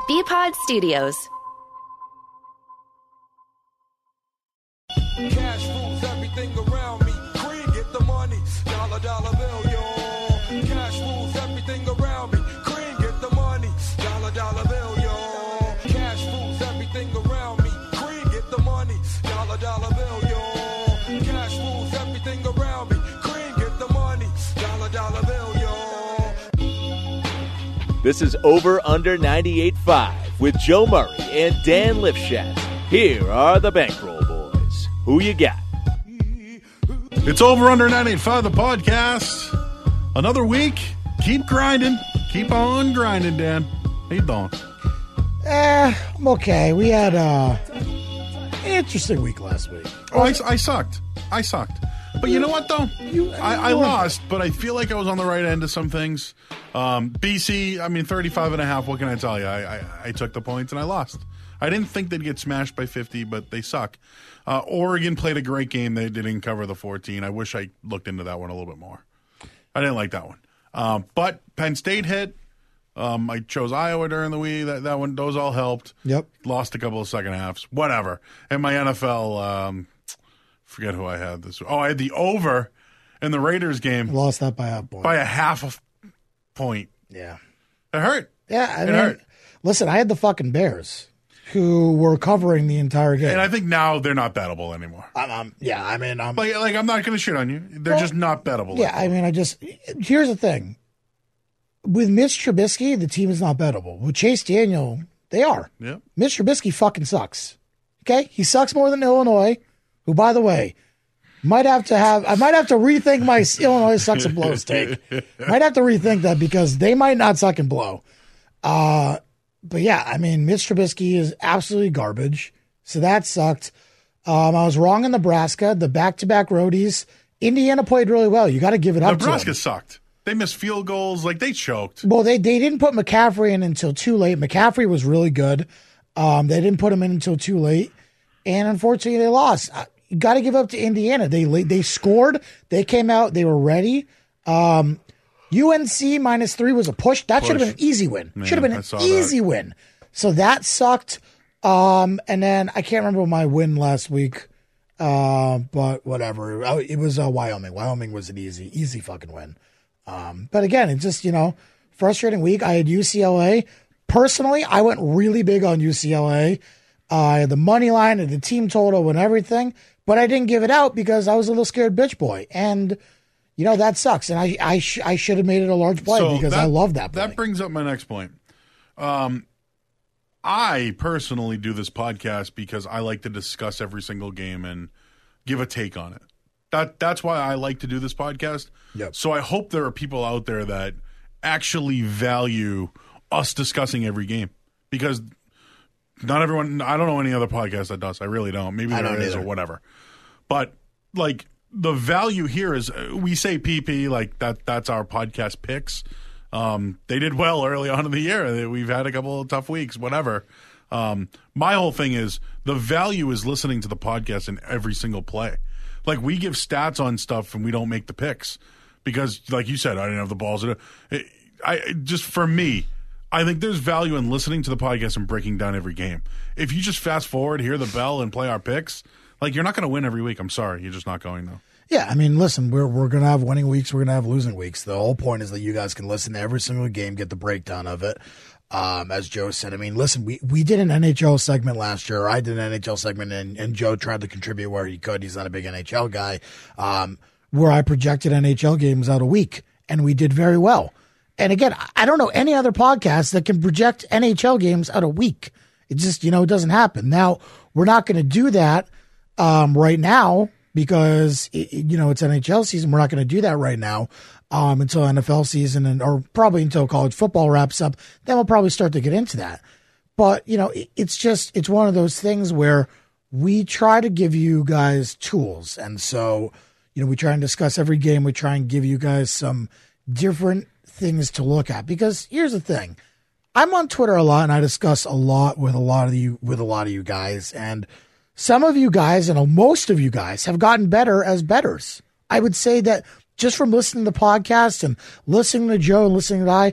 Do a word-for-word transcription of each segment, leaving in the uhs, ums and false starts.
B-Pod Studios. Cash rules everything around me. Cream, get the money. Dollar, dollar bill, yo. Cash rules everything around me. Cream, get the money. Dollar, dollar bill, yo. Cash rules everything around me. Cream, get the money. Dollar, dollar bill, yo. Cash rules everything around me. Cream, get the money. Dollar, dollar bill, yo. This is Over Under ninety-eight point five with Joe Murray and Dan Lifshatz. Here are the Bankroll Boys. Who you got? It's Over Under ninety-eight point five, the podcast. Another week. Keep grinding. Keep on grinding, Dan. How you doing? Eh, I'm okay. We had uh, an interesting week last week. Oh, I, I sucked. I sucked. But you know what, though? You, I, I lost, but I feel like I was on the right end of some things. Um, B C, I mean, thirty-five and a half, what can I tell you? I, I, I took the points and I lost. I didn't think they'd get smashed by fifty, but they suck. Uh, Oregon played a great game. They didn't cover the fourteen. I wish I looked into that one a little bit more. I didn't like that one. Um, but Penn State hit. Um, I chose Iowa during the week. That, that one, those all helped. Yep. Lost a couple of second halves. Whatever. And my N F L, um, forget who I had this. Oh, I had the over in the Raiders game. Lost that by a point. By a half a point. Yeah. It hurt. Yeah, I it mean, hurt. Listen, I had the fucking Bears, who were covering the entire game. And I think now they're not bettable anymore. Um, um, yeah, I mean, um, like, like I'm not going to shit on you. They're well, just not bettable. Yeah, I mean, I just here's the thing. With Mitch Trubisky, the team is not bettable. With Chase Daniel, they are. Yeah. Mitch Trubisky fucking sucks. Okay, he sucks more than Illinois, who, by the way, might have to have. I might have to rethink my Illinois sucks and blows take. Might have to rethink that because they might not suck and blow. Uh, but yeah, I mean, Mitch Trubisky is absolutely garbage. So that sucked. Um, I was wrong in Nebraska. The back-to-back roadies. Indiana played really well. You got to give it up Nebraska to them. sucked. They missed field goals. Like, they choked. Well, they, they didn't put McCaffrey in until too late. McCaffrey was really good. Um, they didn't put him in until too late. And unfortunately, they lost. You got to give up to Indiana. They they scored. They came out. They were ready. Um, U N C minus three was a push. That should have been an easy win. Should have been an easy that. win. So that sucked. Um, and then I can't remember my win last week. Uh, but whatever. It was uh, Wyoming. Wyoming was an easy, easy fucking win. Um, but again, it's just, you know, frustrating week. I had U C L A. Personally, I went really big on U C L A. Uh, I had the money line and the team total and everything, but I didn't give it out because I was a little scared bitch boy. And, you know, that sucks. And I I, sh- I should have made it a large play so because that, I love that play. That brings up my next point. Um, I personally do this podcast because I like to discuss every single game and give a take on it. That That's why I like to do this podcast. Yep. So I hope there are people out there that actually value us discussing every game because not everyone, I don't know any other podcast that does. I really don't. Maybe there is either. Or whatever. But, like, the value here is we say P P, like, that. that's our podcast picks. Um, they did well early on in the year. We've had a couple of tough weeks, whatever. Um, my whole thing is the value is listening to the podcast in every single play. Like, we give stats on stuff and we don't make the picks because, like you said, I didn't have the balls. It, I just, for me, I think there's value in listening to the podcast and breaking down every game. If you just fast forward, hear the bell, and play our picks, like, you're not going to win every week. I'm sorry. You're just not going, though. Yeah, I mean, listen, we're we're going to have winning weeks. We're going to have losing weeks. The whole point is that you guys can listen to every single game, get the breakdown of it. Um, as Joe said, I mean, listen, we, we did an N H L segment last year. I did an N H L segment, and, and Joe tried to contribute where he could. He's not a big N H L guy. Um, where I projected N H L games out a week, and we did very well. And again, I don't know any other podcast that can project N H L games out a week. It just, you know, it doesn't happen. Now, we're not going to do that um, right now because, it, you know, it's N H L season. We're not going to do that right now um, until N F L season and or probably until college football wraps up. Then we'll probably start to get into that. But, you know, it, it's just, it's one of those things where we try to give you guys tools. And so, you know, we try and discuss every game. We try and give you guys some different things to look at because here's the thing. I'm on Twitter a lot and I discuss a lot with a lot of you, with a lot of you guys. And some of you guys and most of you guys have gotten better as bettors. I would say that just from listening to the podcast and listening to Joe and listening to I,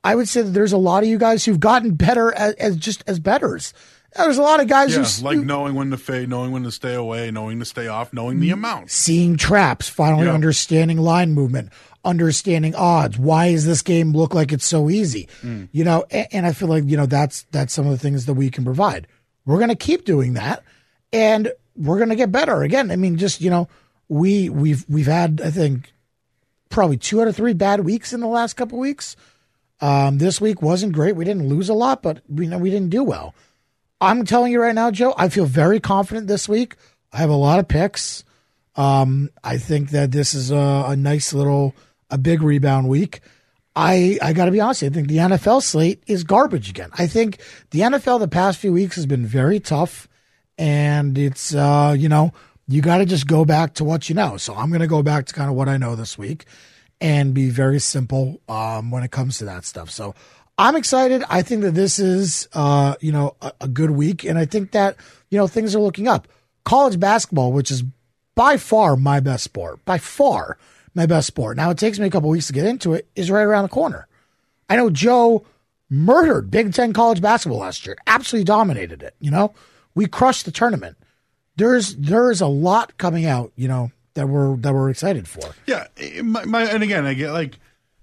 I would say that there's a lot of you guys who've gotten better as, as just as bettors. There's a lot of guys yeah, who like who, knowing when to fade, knowing when to stay away, knowing to stay off, knowing the amount, seeing traps, finally yeah. understanding line movement, understanding odds. Why does this game look like it's so easy? Mm. You know, and, and I feel like you know that's that's some of the things that we can provide. We're going to keep doing that, and we're going to get better. Again, I mean, just you know, we we've we've had I think probably two out of three bad weeks in the last couple of weeks. Um, this week wasn't great. We didn't lose a lot, but we know we didn't do well. I'm telling you right now, Joe, I feel very confident this week. I have a lot of picks. Um, I think that this is a, a nice little, a big rebound week. I, I got to be honest, I think the N F L slate is garbage again. I think the N F L the past few weeks has been very tough, and it's, uh, you know, you got to just go back to what you know. So I'm going to go back to kind of what I know this week and be very simple um, when it comes to that stuff. So I'm excited. I think that this is, uh, you know, a, a good week, and I think that, you know, things are looking up. College basketball, which is by far my best sport, by far my best sport. Now, it takes me a couple weeks to get into it, is right around the corner. I know Joe murdered Big Ten college basketball last year, absolutely dominated it. You know, we crushed the tournament. There's there's a lot coming out, you know, that we're that we're excited for. Yeah, my, my and again, I get like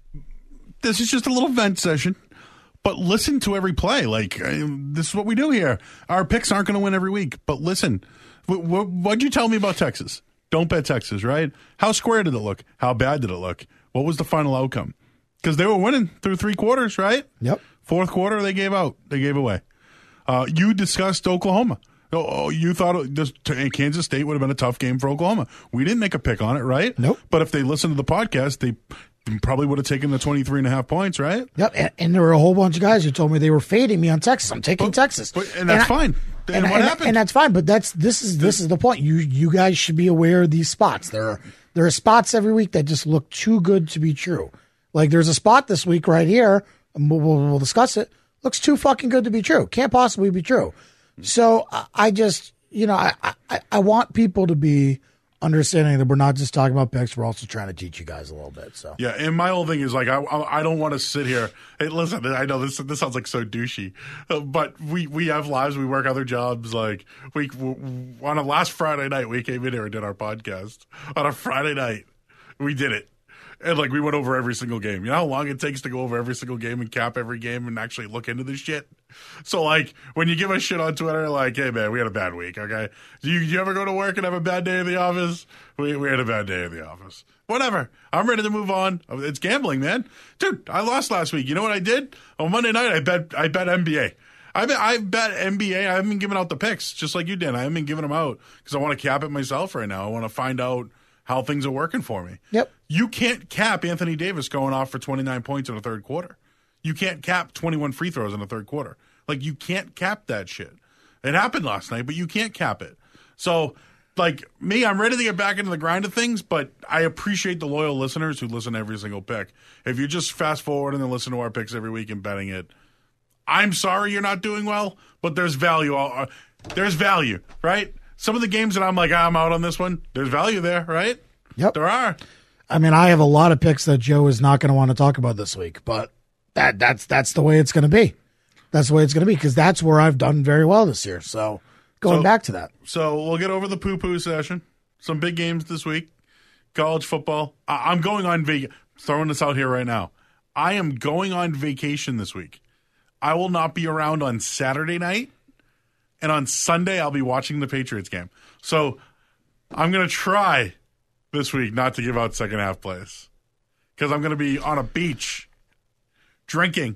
this is just a little vent session. But listen to every play. Like, uh, this is what we do here. Our picks aren't going to win every week. But listen, w- w- what'd you tell me about Texas? Don't bet Texas, right? How square did it look? How bad did it look? What was the final outcome? Because they were winning through three quarters, right? Yep. Fourth quarter, they gave out. They gave away. Uh, you discussed Oklahoma. Oh, you thought it, this, Kansas State would have been a tough game for Oklahoma. We didn't make a pick on it, right? Nope. But if they listened to the podcast, they probably would have taken the twenty-three and a half points, right? Yep, and, and there were a whole bunch of guys who told me they were fading me on Texas. I'm taking but, Texas, but, and that's and I, fine. And, and what and, happened? And that's fine. But that's this is this is the point. You you guys should be aware of these spots. There are there are spots every week that just look too good to be true. Like there's a spot this week right here. And we'll, we'll, we'll discuss it. Looks too fucking good to be true. Can't possibly be true. So I, I just you know I, I I want people to be understanding that we're not just talking about picks, we're also trying to teach you guys a little bit. So yeah, and my whole thing is like I I don't want to sit here. Hey, listen, I know this this sounds like so douchey, but we we have lives, we work other jobs. Like we on a last Friday night, we came in here and did our podcast on a Friday night. We did it. And, like, we went over every single game. You know how long it takes to go over every single game and cap every game and actually look into this shit? So, like, when you give us shit on Twitter, like, hey, man, we had a bad week, okay? Do you, do you ever go to work and have a bad day in the office? We, we had a bad day in the office. Whatever. I'm ready to move on. It's gambling, man. Dude, I lost last week. You know what I did? On Monday night, I bet I bet N B A. I bet, I bet N B A. I haven't been giving out the picks, just like you did. I haven't been giving them out because I want to cap it myself right now. I want to find out how things are working for me. Yep. You can't cap Anthony Davis going off for twenty-nine points in the third quarter. You can't cap twenty-one free throws in the third quarter. Like, you can't cap that shit. It happened last night, but you can't cap it. So, like, me, I'm ready to get back into the grind of things, but I appreciate the loyal listeners who listen to every single pick. If you just fast forward and then listen to our picks every week and betting it, I'm sorry you're not doing well, but there's value. Uh, there's value, right? Some of the games that I'm like, ah, I'm out on this one, there's value there, right? Yep. There are. I mean, I have a lot of picks that Joe is not going to want to talk about this week, but that that's that's the way it's going to be. That's the way it's going to be because that's where I've done very well this year. So going so, back to that. So we'll get over the poo-poo session. Some big games this week. College football. I- I'm going on vacation. Throwing this out here right now. I am going on vacation this week. I will not be around on Saturday night. And on Sunday, I'll be watching the Patriots game. So I'm going to try this week not to give out second half plays. Because I'm going to be on a beach, drinking,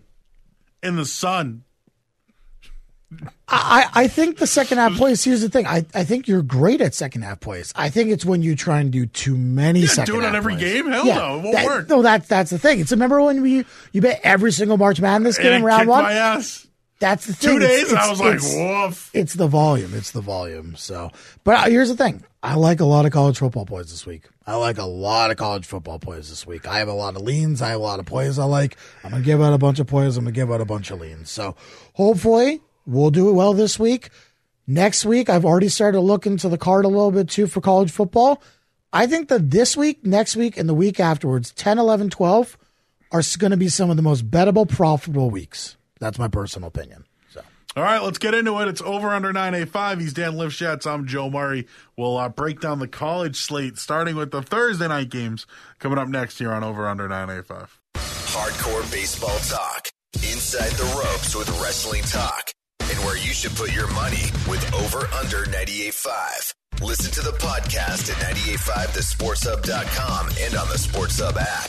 in the sun. I, I think the second half plays, here's the thing. I, I think you're great at second half plays. I think it's when you try and do too many yeah, second do it half on every plays. game? Hell yeah, no, it won't that, work. No, that, that's the thing. It's remember when we you bet every single March Madness game and in round kicked one? my ass. That's the thing. Two days, it's, and it's, I was like, it's, woof. It's the volume. It's the volume. So, but here's the thing. I like a lot of college football plays this week. I like a lot of college football plays this week. I have a lot of leans. I have a lot of plays I like. I'm going to give out a bunch of plays. I'm going to give out a bunch of leans. So hopefully we'll do it well this week. Next week, I've already started to look into the card a little bit too for college football. I think that this week, next week, and the week afterwards, ten, eleven, twelve, are going to be some of the most bettable, profitable weeks. That's my personal opinion. So, all right, let's get into it. It's over under nine eighty-five. He's Dan Lifshatz. I'm Joe Murray. We'll uh, break down the college slate, starting with the Thursday night games coming up next here on Over Under nine eighty-five. Hardcore baseball talk. Inside the ropes with wrestling talk. And where you should put your money with Over Under ninety-eight point five. Listen to the podcast at nine eight five the sports hub dot com and on the Sports Hub app.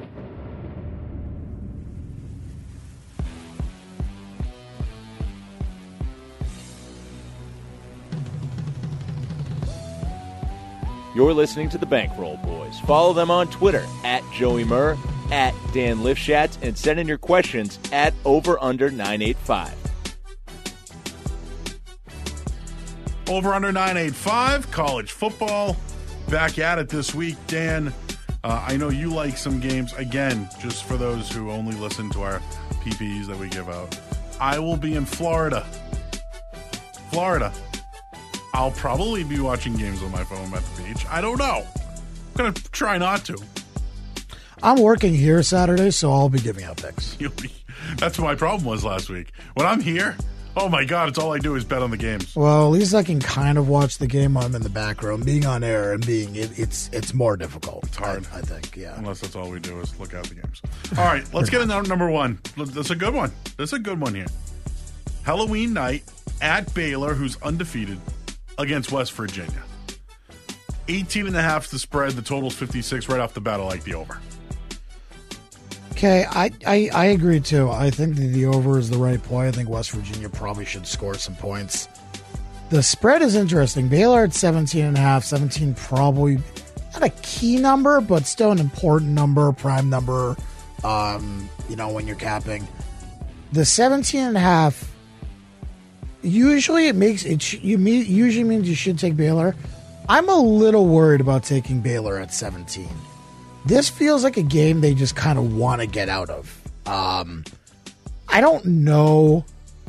You're listening to the Bankroll Boys. Follow them on Twitter at Joey Murr, at Dan Lifshatz, and send in your questions at Over Under nine eighty-five. Over Under nine eighty-five, college football, back at it this week. Dan, uh, I know you like some games. Again, just for those who only listen to our P P Es that we give out, I will be in Florida. Florida. I'll probably be watching games on my phone at the beach. I don't know. I'm going to try not to. I'm working here Saturday, so I'll be giving out picks. That's what my problem was last week. When I'm here, oh my God, it's all I do is bet on the games. Well, at least I can kind of watch the game while I'm in the back room. Being on air and being, it, it's it's more difficult. It's hard. I, I think, yeah. Unless that's all we do is look at the games. All right, let's get into number one. That's a good one. That's a good one here. Halloween night at Baylor, who's undefeated, against West Virginia. eighteen and a half the spread. The total's fifty-six. Right off the bat, I like the over. Okay, I, I, I agree too. I think that the over is the right play. I think West Virginia probably should score some points. The spread is interesting. Baylor at seventeen and a half. seventeen probably not a key number, but still an important number, prime number, um, you know, when you're capping. The seventeen and a half, usually it makes it, you usually means you should take Baylor. I'm a little worried about taking Baylor at seventeen. This feels like a game they just kind of want to get out of. Um, I don't know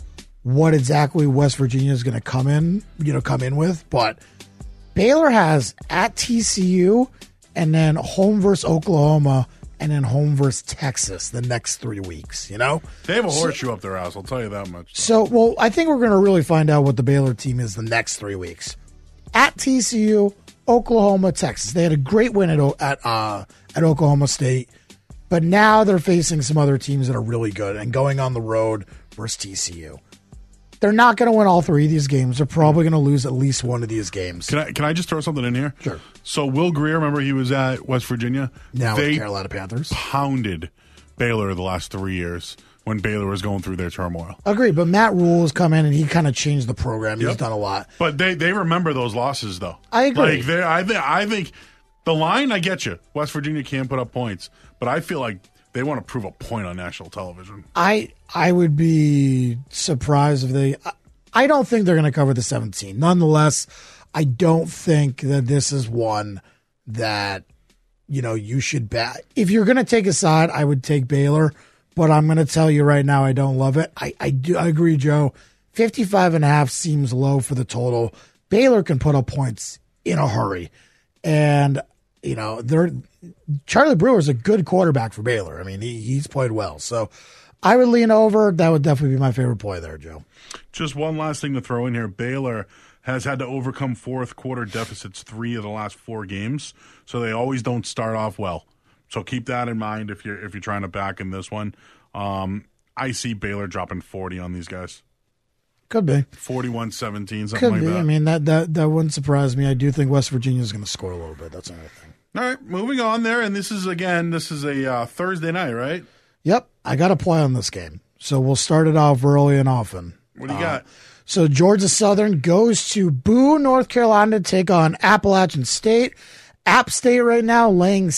what exactly West Virginia is going to come in, you know, come in with, but Baylor has at T C U and then home versus Oklahoma and then home versus Texas the next three weeks, you know? They have a horseshoe so, up their ass, I'll tell you that much. So, well, I think we're going to really find out what the Baylor team is the next three weeks. At T C U, Oklahoma, Texas. They had a great win at at uh, at Oklahoma State, but now they're facing some other teams that are really good and going on the road versus T C U. They're not going to win all three of these games. They're probably going to lose at least one of these games. Can I can I just throw something in here? Sure. So Will Greer, remember he was at West Virginia? Now they with Carolina Panthers. Pounded Baylor the last three years when Baylor was going through their turmoil. Agreed, but Matt Rule has come in and he kind of changed the program. He's yep. done a lot. But they, they remember those losses, though. I agree. Like they, I, th- I think the line, I get you. West Virginia can't put up points, but I feel like they want to prove a point on national television. I I would be surprised if they I, I don't think they're going to cover the seventeen. Nonetheless, I don't think that this is one that, you know, you should bet. If you're going to take a side, I would take Baylor. But I'm going to tell you right now, I don't love it. I, I do I agree, Joe. fifty-five and a half seems low for the total. Baylor can put up points in a hurry. And, you know, they're Charlie Brewer's a good quarterback for Baylor. I mean, he, he's played well. So I would lean over. That would definitely be my favorite play there, Joe. Just one last thing to throw in here. Baylor has had to overcome fourth quarter deficits three of the last four games. So they always don't start off well. So keep that in mind if you're if you're trying to back in this one. Um, I see Baylor dropping forty on these guys. Could be. forty-one seventeen, something Could like be. that. I mean, that, that, that wouldn't surprise me. I do think West Virginia is going to score a little bit. That's another thing. All right, moving on there. And this is, again, this is a uh, Thursday night, right? Yep. I got to play on this game. So we'll start it off early and often. What do you uh, got? So Georgia Southern goes to Boo, North Carolina to take on Appalachian State. App State right now laying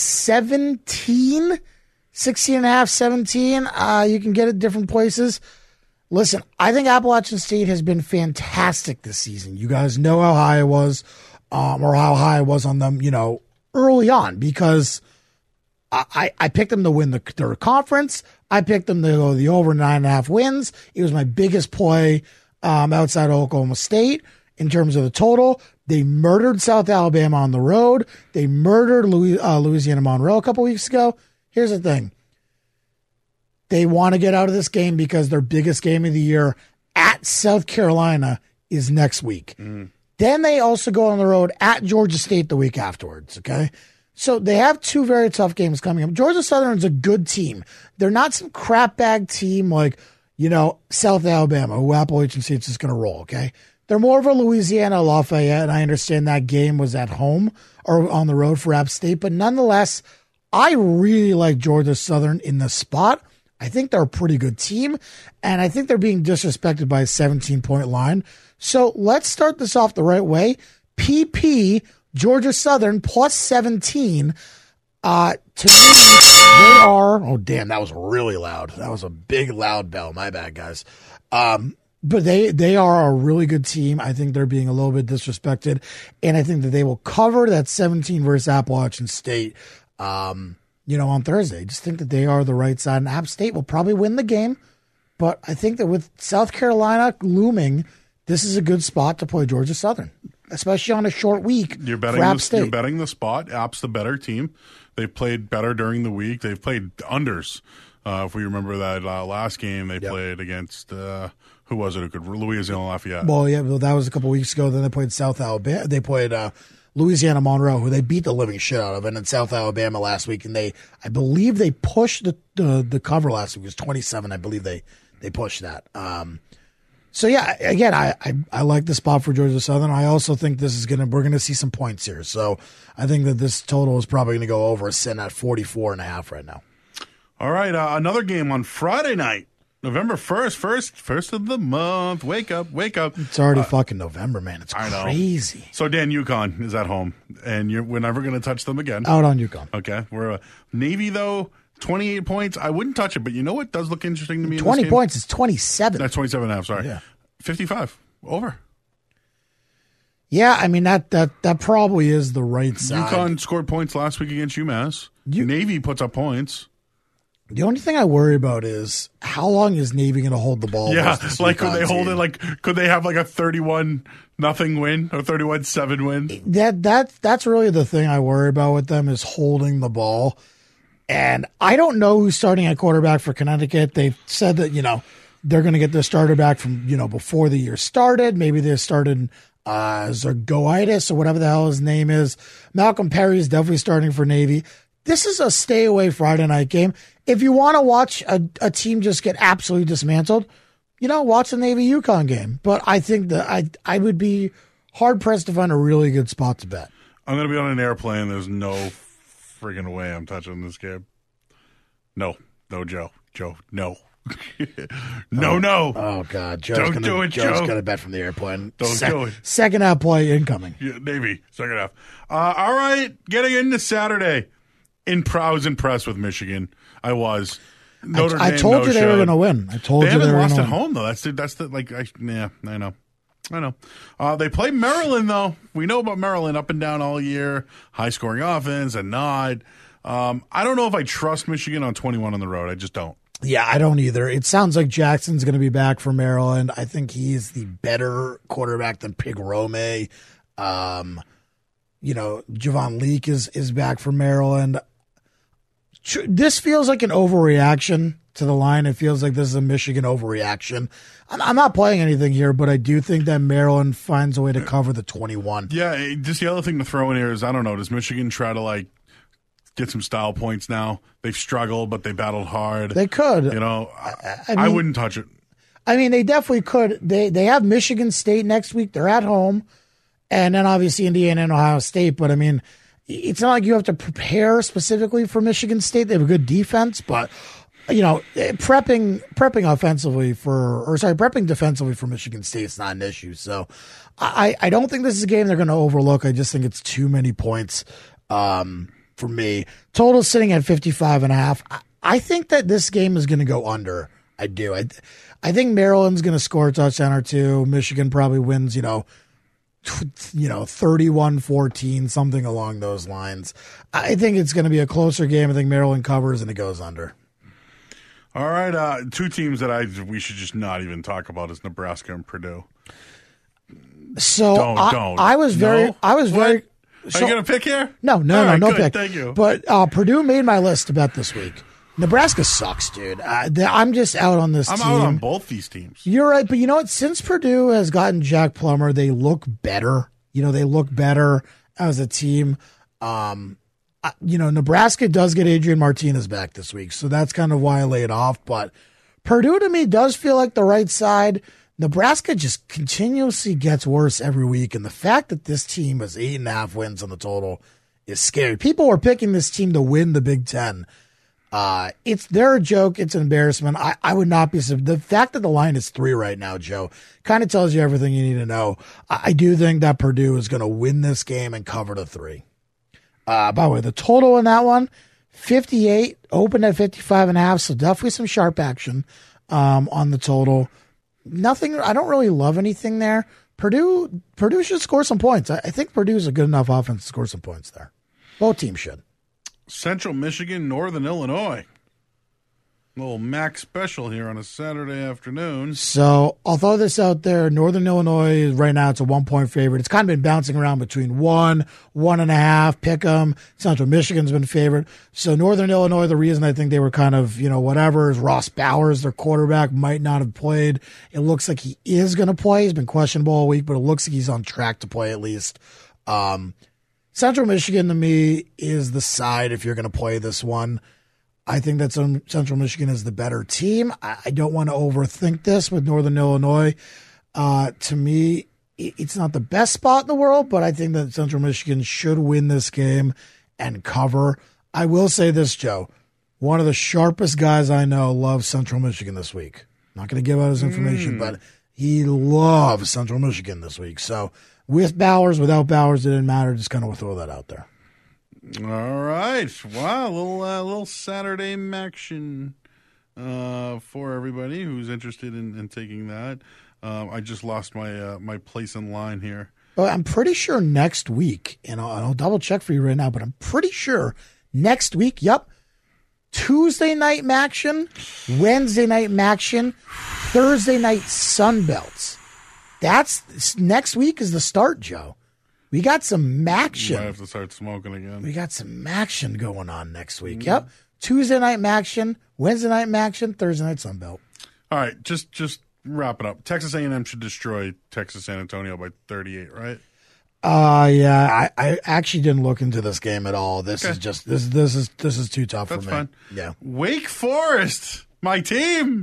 seventeen, sixteen and a half, seventeen. Uh, you can get it different places. Listen, I think Appalachian State has been fantastic this season. You guys know how high I was, um, or how high I was on them, you know, early on, because I, I, I picked them to win the, their conference. I picked them to go the over nine and a half wins. It was my biggest play um, outside of Oklahoma State in terms of the total. They murdered South Alabama on the road. They murdered Louis, uh, Louisiana Monroe a couple weeks ago. Here's the thing. They want to get out of this game because their biggest game of the year at South Carolina is next week. Mm. Then they also go on the road at Georgia State the week afterwards, okay? So they have two very tough games coming up. Georgia Southern's a good team. They're not some crap bag team like, you know, South Alabama, who Appalachian State's just going to roll, okay? They're more of a Louisiana Lafayette, and I understand that game was at home or on the road for App State, but nonetheless, I really like Georgia Southern in the spot. I think they're a pretty good team, and I think they're being disrespected by a seventeen-point line. So let's start this off the right way. P P, Georgia Southern, plus seventeen. Uh, to me, they are... Oh, damn, that was really loud. That was a big, loud bell. My bad, guys. Um, but they, they are a really good team. I think they're being a little bit disrespected, and I think that they will cover that seventeen versus Appalachian State, um, you know, on Thursday. I just think that they are the right side, and App State will probably win the game. But I think that with South Carolina looming, this is a good spot to play Georgia Southern, especially on a short week. You're betting, for App the, State. You're betting the spot. App's the better team. They've played better during the week. They've played unders. Uh, if we remember that uh, last game, they yep. played against, uh, who was it? Who could Louisiana Lafayette. Well, yeah, well, that was a couple weeks ago. Then they played South Alabama. They played uh, Louisiana Monroe, who they beat the living shit out of, and then South Alabama last week. And they, I believe they pushed the, the, the cover last week. It was twenty-seven. I believe they, they pushed that. Um, So, yeah, again, I, I I like the spot for Georgia Southern. I also think this is going to, we're going to see some points here. So I think that this total is probably going to go over, sitting at forty-four and a half right now. All right, uh, another game on Friday night, November first, first, first of the month. Wake up, wake up. It's already uh, fucking November, man. It's I know. crazy. So, Dan, UConn is at home, and you're, we're never going to touch them again. Out on UConn. Okay. We're uh, Navy, though. twenty-eight points. I wouldn't touch it, but you know what does look interesting to me? twenty in this game? points is twenty-seven. That's twenty-seven and a half, sorry. Yeah. fifty-five. Over. Yeah, I mean, that that that probably is the right side. UConn scored points last week against UMass. You, Navy puts up points. The only thing I worry about is how long is Navy going to hold the ball? Yeah, like UConn could they hold team? it? Like could they have like a thirty-one nothing win or thirty-one seven win? That that that's really the thing I worry about with them is holding the ball. And I don't know who's starting at quarterback for Connecticut. They've said that, you know, they're going to get their starter back from, you know, before the year started. Maybe they started uh, Zergoitis or whatever the hell his name is. Malcolm Perry is definitely starting for Navy. This is a stay away Friday night game. If you want to watch a, a team just get absolutely dismantled, you know, watch the Navy UConn game. But I think that I I would be hard pressed to find a really good spot to bet. I'm going to be on an airplane. There's no friggin' way I'm touching this game. No, no, Joe, Joe, no, no, oh, no. Oh God, Joe's don't gonna, do it, Joe's Joe. gonna bet from the airplane. Don't Se- do it. Second half play incoming. Yeah, Navy, second half. Uh, all right, getting into Saturday. In I was impressed with Michigan. I was. Notre I, Dame, I told no you they showed. were going to win. I told they you haven't they were lost gonna at win. home though. That's the, that's the like. I, yeah, I know. I know. Uh, they play Maryland though. We know about Maryland up and down all year. High scoring offense and not. Um, I don't know if I trust Michigan on twenty-one on the road. I just don't. Yeah, I don't either. It sounds like Jackson's going to be back for Maryland. I think he's the better quarterback than Pig Rome. Um, you know, Javon Leak is is back for Maryland. This feels like an overreaction to the line. It feels like this is a Michigan overreaction. I'm, I'm not playing anything here, but I do think that Maryland finds a way to cover the twenty-one. Yeah, just the other thing to throw in here is I don't know. Does Michigan try to like get some style points now? They've struggled, but they battled hard. They could. You know, I, I, mean, I wouldn't touch it. I mean, they definitely could. They they have Michigan State next week. They're at home, and then obviously Indiana and Ohio State. But I mean, it's not like you have to prepare specifically for Michigan State. They have a good defense, but you know, prepping prepping offensively for, or sorry, prepping defensively for Michigan State is not an issue. So, I I don't think this is a game they're going to overlook. I just think it's too many points um, for me. Total sitting at fifty-five and a half. I, I think that this game is going to go under. I do. I I think Maryland's going to score a touchdown or two. Michigan probably wins. You know. You know, thirty-one fourteen, something along those lines. I think it's going to be a closer game. I think Maryland covers and it goes under. All right, uh, two teams that I we should just not even talk about is Nebraska and Purdue. So don't, I, don't. I was very, no? I was what? very. Are so, you going to pick here? No, no, All no, right, no good. pick. Thank you. But uh, Purdue made my list to bet this week. Nebraska sucks, dude. Uh, I'm just out on this I'm team. out on both these teams. You're right, but you know what? Since Purdue has gotten Jack Plummer, they look better. You know, they look better as a team. Um, you know, Nebraska does get Adrian Martinez back this week, so that's kind of why I lay it off. But Purdue, to me, does feel like the right side. Nebraska just continuously gets worse every week, and the fact that this team has eight and a half wins on the total is scary. People were picking this team to win the Big Ten. Uh, it's they're a joke. It's an embarrassment. I, I would not be the fact that the line is three right now, Joe, kind of tells you everything you need to know. I, I do think that Purdue is going to win this game and cover the three. Uh, by the way, the total in that one, fifty-eight, opened at fifty-five and a half. So definitely some sharp action, um, on the total. Nothing. I don't really love anything there. Purdue, Purdue should score some points. I, I think Purdue is a good enough offense to score some points there. Both teams should. Central Michigan, Northern Illinois. Little Mac special here on a Saturday afternoon. So I'll throw this out there. Northern Illinois, right now, it's a one-point favorite. It's kind of been bouncing around between one, one and a half, pick 'em. Central Michigan's been favored. So Northern Illinois, the reason I think they were kind of, you know, whatever, is Ross Bowers, their quarterback, might not have played. It looks like he is going to play. He's been questionable all week, but it looks like he's on track to play at least. Um, Central Michigan, to me, is the side if you're going to play this one. I think that Central Michigan is the better team. I don't want to overthink this with Northern Illinois. Uh, to me, it's not the best spot in the world, but I think that Central Michigan should win this game and cover. I will say this, Joe. One of the sharpest guys I know loves Central Michigan this week. Not going to give out his information, mm. but he loves Central Michigan this week. So with Bowers, without Bowers, it didn't matter. Just kind of throw that out there. All right. Wow. A little, uh, little Saturday action uh, for everybody who's interested in, in taking that. Um, I just lost my uh, my place in line here. Well, I'm pretty sure next week, and I'll, I'll double check for you right now, but I'm pretty sure next week, yep, Tuesday night action, Wednesday night action, Thursday night Sunbelts. That's next week is the start, Joe. We got some action. Might have to start smoking again. We got some action going on next week. Mm-hmm. Yep. Tuesday night action, Wednesday night action, Thursday night Sunbelt. All right, just just wrap it up. Texas A and M should destroy Texas San Antonio by thirty-eight, right? Uh yeah, I, I actually didn't look into this game at all. This okay. is just this this is this is too tough That's for me. Fine. Yeah. Wake Forest, my team,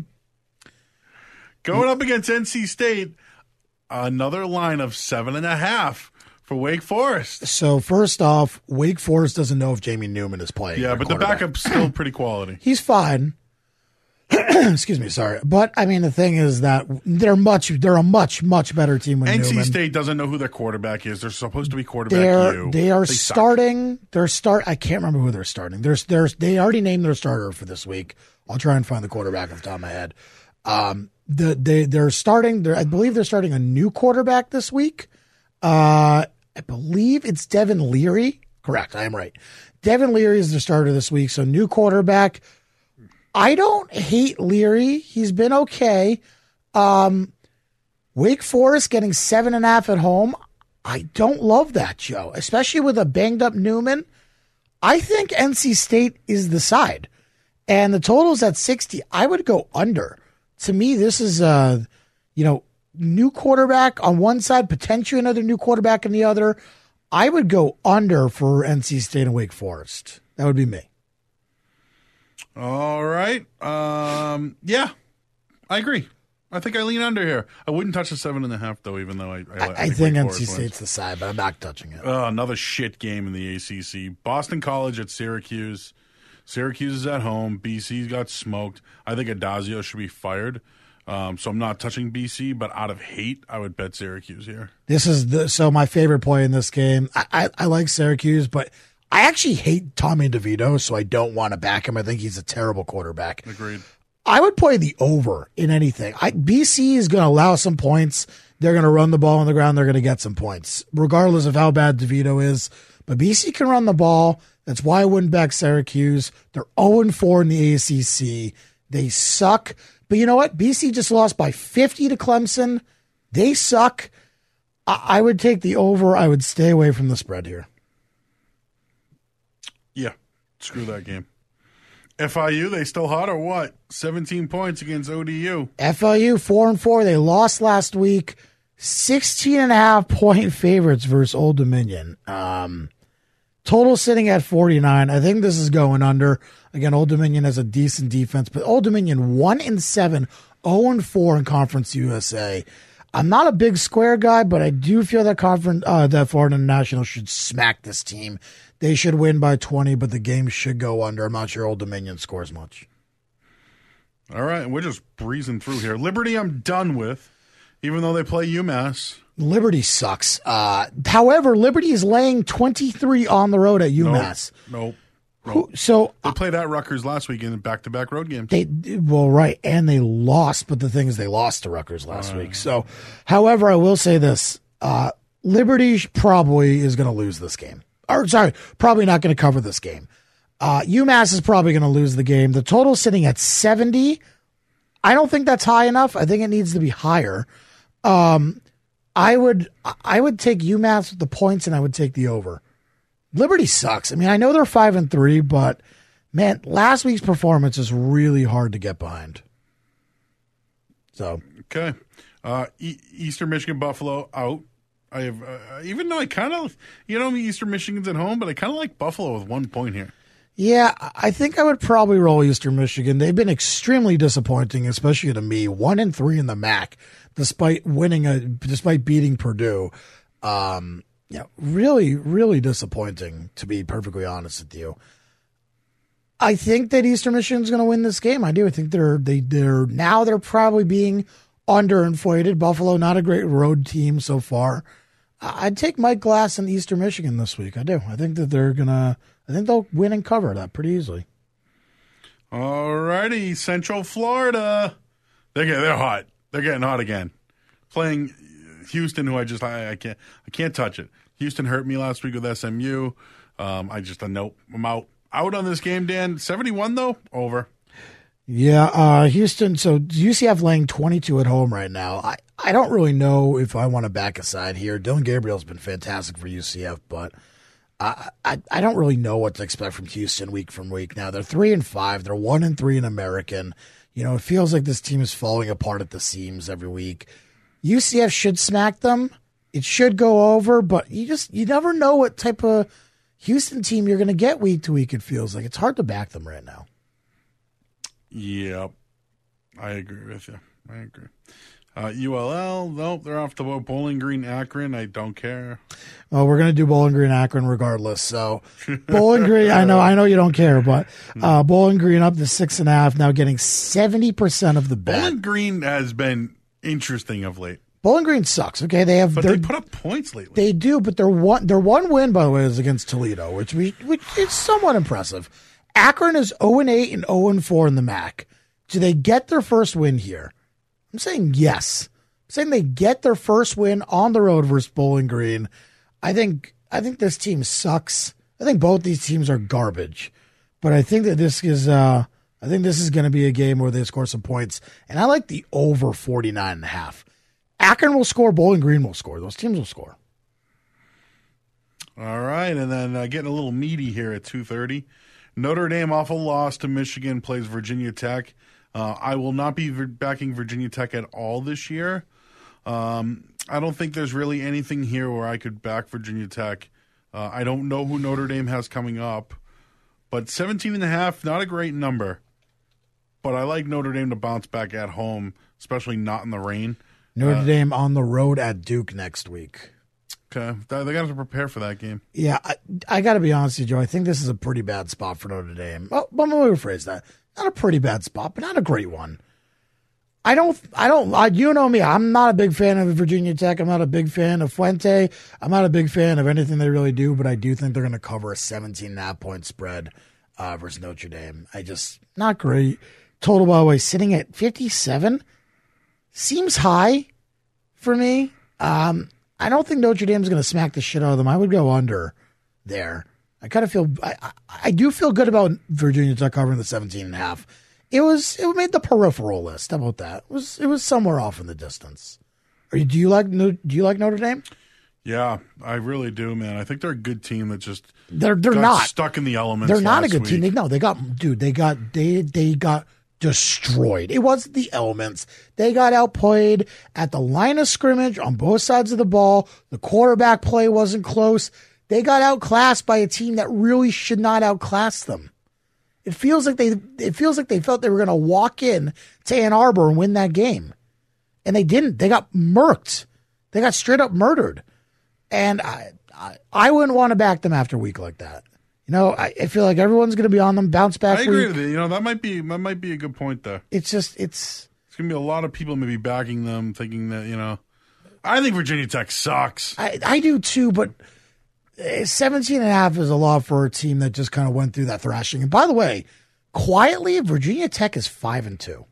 going up against N C State. Another line of seven and a half for Wake Forest. So first off, Wake Forest doesn't know if Jamie Newman is playing. Yeah, but the backup's still pretty quality. He's fine. Excuse me, sorry, but I mean the thing is that they're much they're a much much better team with N C Newman. State doesn't know who their quarterback is. They're supposed to be quarterback. They're, you. They are they starting. They're start. I can't remember who they're starting. There's there's they already named their starter for this week. I'll try and find the quarterback off the top of my head. Um, the they they're starting. They're, I believe they're starting a new quarterback this week. Uh, I believe it's Devin Leary. Correct. I am right. Devin Leary is the starter this week. So new quarterback. I don't hate Leary. He's been okay. Um, Wake Forest getting seven and a half at home. I don't love that, Joe, especially with a banged up Newman. I think N C State is the side, and the total's at sixty. I would go under. To me, this is a, you know, new quarterback on one side, potentially another new quarterback on the other. I would go under for N C State and Wake Forest. That would be me. All right. Um, yeah, I agree. I think I lean under here. I wouldn't touch the seven and a half, though, even though I, I, I, I I think, think N C Forest State's wins. the side, but I'm not touching it. Uh, another shit game in the A C C. Boston College at Syracuse. Syracuse is at home. B C got smoked. I think Adazio should be fired. Um, so I'm not touching B C, but out of hate, I would bet Syracuse here. This is the so my favorite play in this game. I, I, I like Syracuse, but I actually hate Tommy DeVito, so I don't want to back him. I think he's a terrible quarterback. Agreed. I would play the over in anything. I, B C is going to allow some points. They're going to run the ball on the ground. They're going to get some points, regardless of how bad DeVito is. But B C can run the ball. That's why I wouldn't back Syracuse. They're oh and four in the A C C. They suck. But you know what? B C just lost by fifty to Clemson. They suck. I, I would take the over. I would stay away from the spread here. Yeah, screw that game. F I U, they still hot or what? seventeen points against O D U. F I U, four and four. They lost last week. sixteen and a half point favorites versus Old Dominion. Um, total sitting at forty-nine. I think this is going under. Again, Old Dominion has a decent defense, but Old Dominion one and seven, zero and four in Conference U S A. I'm not a big square guy, but I do feel that conference uh, that Florida International should smack this team. They should win by twenty, but the game should go under. I'm not sure Old Dominion scores much. All right, we're just breezing through here. Liberty, I'm done with, even though they play UMass. Liberty sucks. Uh, however, Liberty is laying twenty-three on the road at UMass. Nope. nope. Who, so they played at Rutgers last week in back-to-back road games. They well, right, and they lost. But the thing is, they lost to Rutgers last uh, week. So, however, I will say this: uh, Liberty probably is going to lose this game. Or sorry, probably not going to cover this game. Uh, UMass is probably going to lose the game. The total sitting at seventy. I don't think that's high enough. I think it needs to be higher. Um, I would I would take UMass with the points, and I would take the over. Liberty sucks. I mean, I know they're five and three, but man, last week's performance is really hard to get behind. So okay, uh, e- Eastern Michigan Buffalo out. I have uh, even though I kind of you know Eastern Michigan's at home, but I kind of like Buffalo with one point here. Yeah, I think I would probably roll Eastern Michigan. They've been extremely disappointing, especially to me. One and three in the M A C, despite winning a despite beating Purdue. Um, Yeah, really, really disappointing, to be perfectly honest with you. I think that Eastern Michigan's going to win this game. I do. I think they're they they're now they're probably being underinflated. Buffalo, not a great road team so far. I'd take Mike Glass and Eastern Michigan this week. I do. I think that they're gonna. I think they'll win and cover that pretty easily. All righty, Central Florida. They get they're hot. They're getting hot again. Playing Houston, who I just I, I can't I can't touch it. Houston hurt me last week with S M U. Um, I just uh, nope. I'm out out on this game, Dan. seventy-one though, over. Yeah, uh, Houston. So U C F laying twenty-two at home right now. I, I don't really know if I want to back a side here. Dylan Gabriel's been fantastic for U C F, but I, I I don't really know what to expect from Houston week from week. Now they're three and five. They're one and three in American. You know, it feels like this team is falling apart at the seams every week. U C F should smack them. It should go over, but you just you never know what type of Houston team you're going to get week to week. It feels like it's hard to back them right now. Yep, I agree with you. I agree. Uh, U L L, nope, they're off the boat. Bowling Green, Akron, I don't care. Well, we're going to do Bowling Green, Akron regardless. So Bowling Green, I know, I know you don't care, but uh, Bowling Green up to six and a half, now getting seventy percent of the bet. Bowling Green has been interesting of late. Bowling Green sucks. Okay, they have, but they put up points lately. They do, but their one, their one win, by the way, is against Toledo, which we, which is somewhat impressive. Akron is zero and eight and zero and four in the M A C. Do they get their first win here? I'm saying yes. I'm saying they get their first win on the road versus Bowling Green. I think I think this team sucks. I think both these teams are garbage. But I think that this is uh, I think this is going to be a game where they score some points. And I like the over forty-nine and a half. Akron will score, Bowling Green will score. Those teams will score. All right, and then uh, getting a little meaty here at two thirty. Notre Dame awful loss to Michigan, plays Virginia Tech. Uh, I will not be backing Virginia Tech at all this year. Um, I don't think there's really anything here where I could back Virginia Tech. Uh, I don't know who Notre Dame has coming up, but seventeen and a half, not a great number. But I like Notre Dame to bounce back at home, especially not in the rain. Notre uh, Dame on the road at Duke next week. Okay, they got to prepare for that game. Yeah, I, I got to be honest with you, Joe. I think this is a pretty bad spot for Notre Dame. Well, let me rephrase that. Not a pretty bad spot, but not a great one. I don't, I don't, I, you know me. I'm not a big fan of Virginia Tech. I'm not a big fan of Fuente. I'm not a big fan of anything they really do, but I do think they're going to cover a seventeen and a half point spread uh, versus Notre Dame. I just, not great. Total, by the way, sitting at fifty-seven seems high for me. Um, I don't think Notre Dame's going to smack the shit out of them. I would go under there. I kind of feel, I, I, I do feel good about Virginia Tech covering the seventeen and a half. It was, it made the peripheral list. How about that? It was, it was somewhere off in the distance. Are you, do you like, do you like Notre Dame? Yeah, I really do, man. I think they're a good team that just they're they're got not stuck in the elements. They're not a good week. team. They no, they got dude. They got they they got destroyed. It wasn't the elements. They got outplayed at the line of scrimmage on both sides of the ball. The quarterback play wasn't close. They got outclassed by a team that really should not outclass them. It feels like they it feels like they felt they were going to walk in to Ann Arbor and win that game, and they didn't. They got murked. They got straight up murdered. And I, I, I wouldn't want to back them after a week like that. You know, I, I feel like everyone's going to be on them, bounce back. I agree week. with you. You know, that might be that might be a good point there. It's just it's it's going to be a lot of people maybe backing them, thinking that you know. I think Virginia Tech sucks. I, I do too, but seventeen and a half is a lot for a team that just kind of went through that thrashing. And by the way, quietly, Virginia Tech is five and two.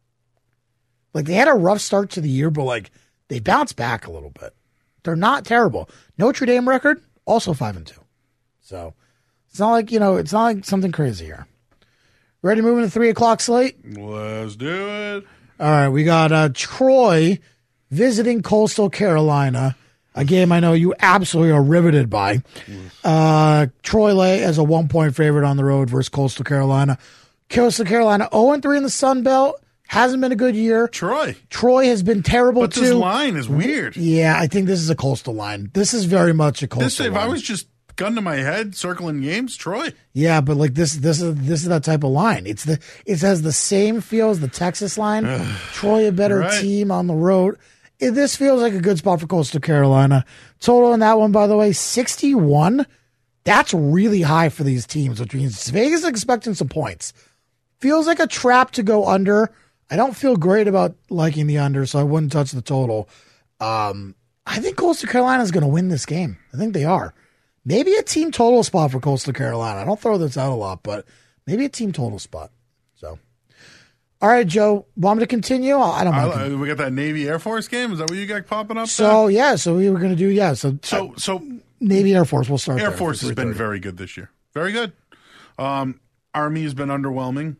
Like they had a rough start to the year, but like they bounced back a little bit. They're not terrible. Notre Dame record, also five and two. So it's not like, you know, it's not like something crazy here. Ready to move into three o'clock slate? Let's do it. All right, we got uh, Troy visiting Coastal Carolina, a game I know you absolutely are riveted by. Uh, Troy lay as a one-point favorite on the road versus Coastal Carolina. Coastal Carolina oh and three in the Sun Belt. Hasn't been a good year. Troy. Troy has been terrible, but too. But this line is weird. Yeah, I think this is a Coastal line. This is very much a Coastal this, if line. If I was just gun to my head, circling games, Troy. Yeah, but like this this is this is that type of line. It's the it has the same feel as the Texas line. Troy, a better right. team on the road. It, this feels like a good spot for Coastal Carolina. Total in that one, by the way, sixty-one. That's really high for these teams, which means Vegas is expecting some points. Feels like a trap to go under. I don't feel great about liking the under, so I wouldn't touch the total. Um, I think Coastal Carolina is going to win this game. I think they are. Maybe a team total spot for Coastal Carolina. I don't throw this out a lot, but maybe a team total spot. So, all right, Joe, want me to continue? I don't know. I, we got that Navy Air Force game. Is that what you got popping up? So, there? yeah, so we were going to do, yeah. So, so, uh, so Navy Air Force, we'll start Air there Force has been very good this year. Very good. Um, Army has been underwhelming.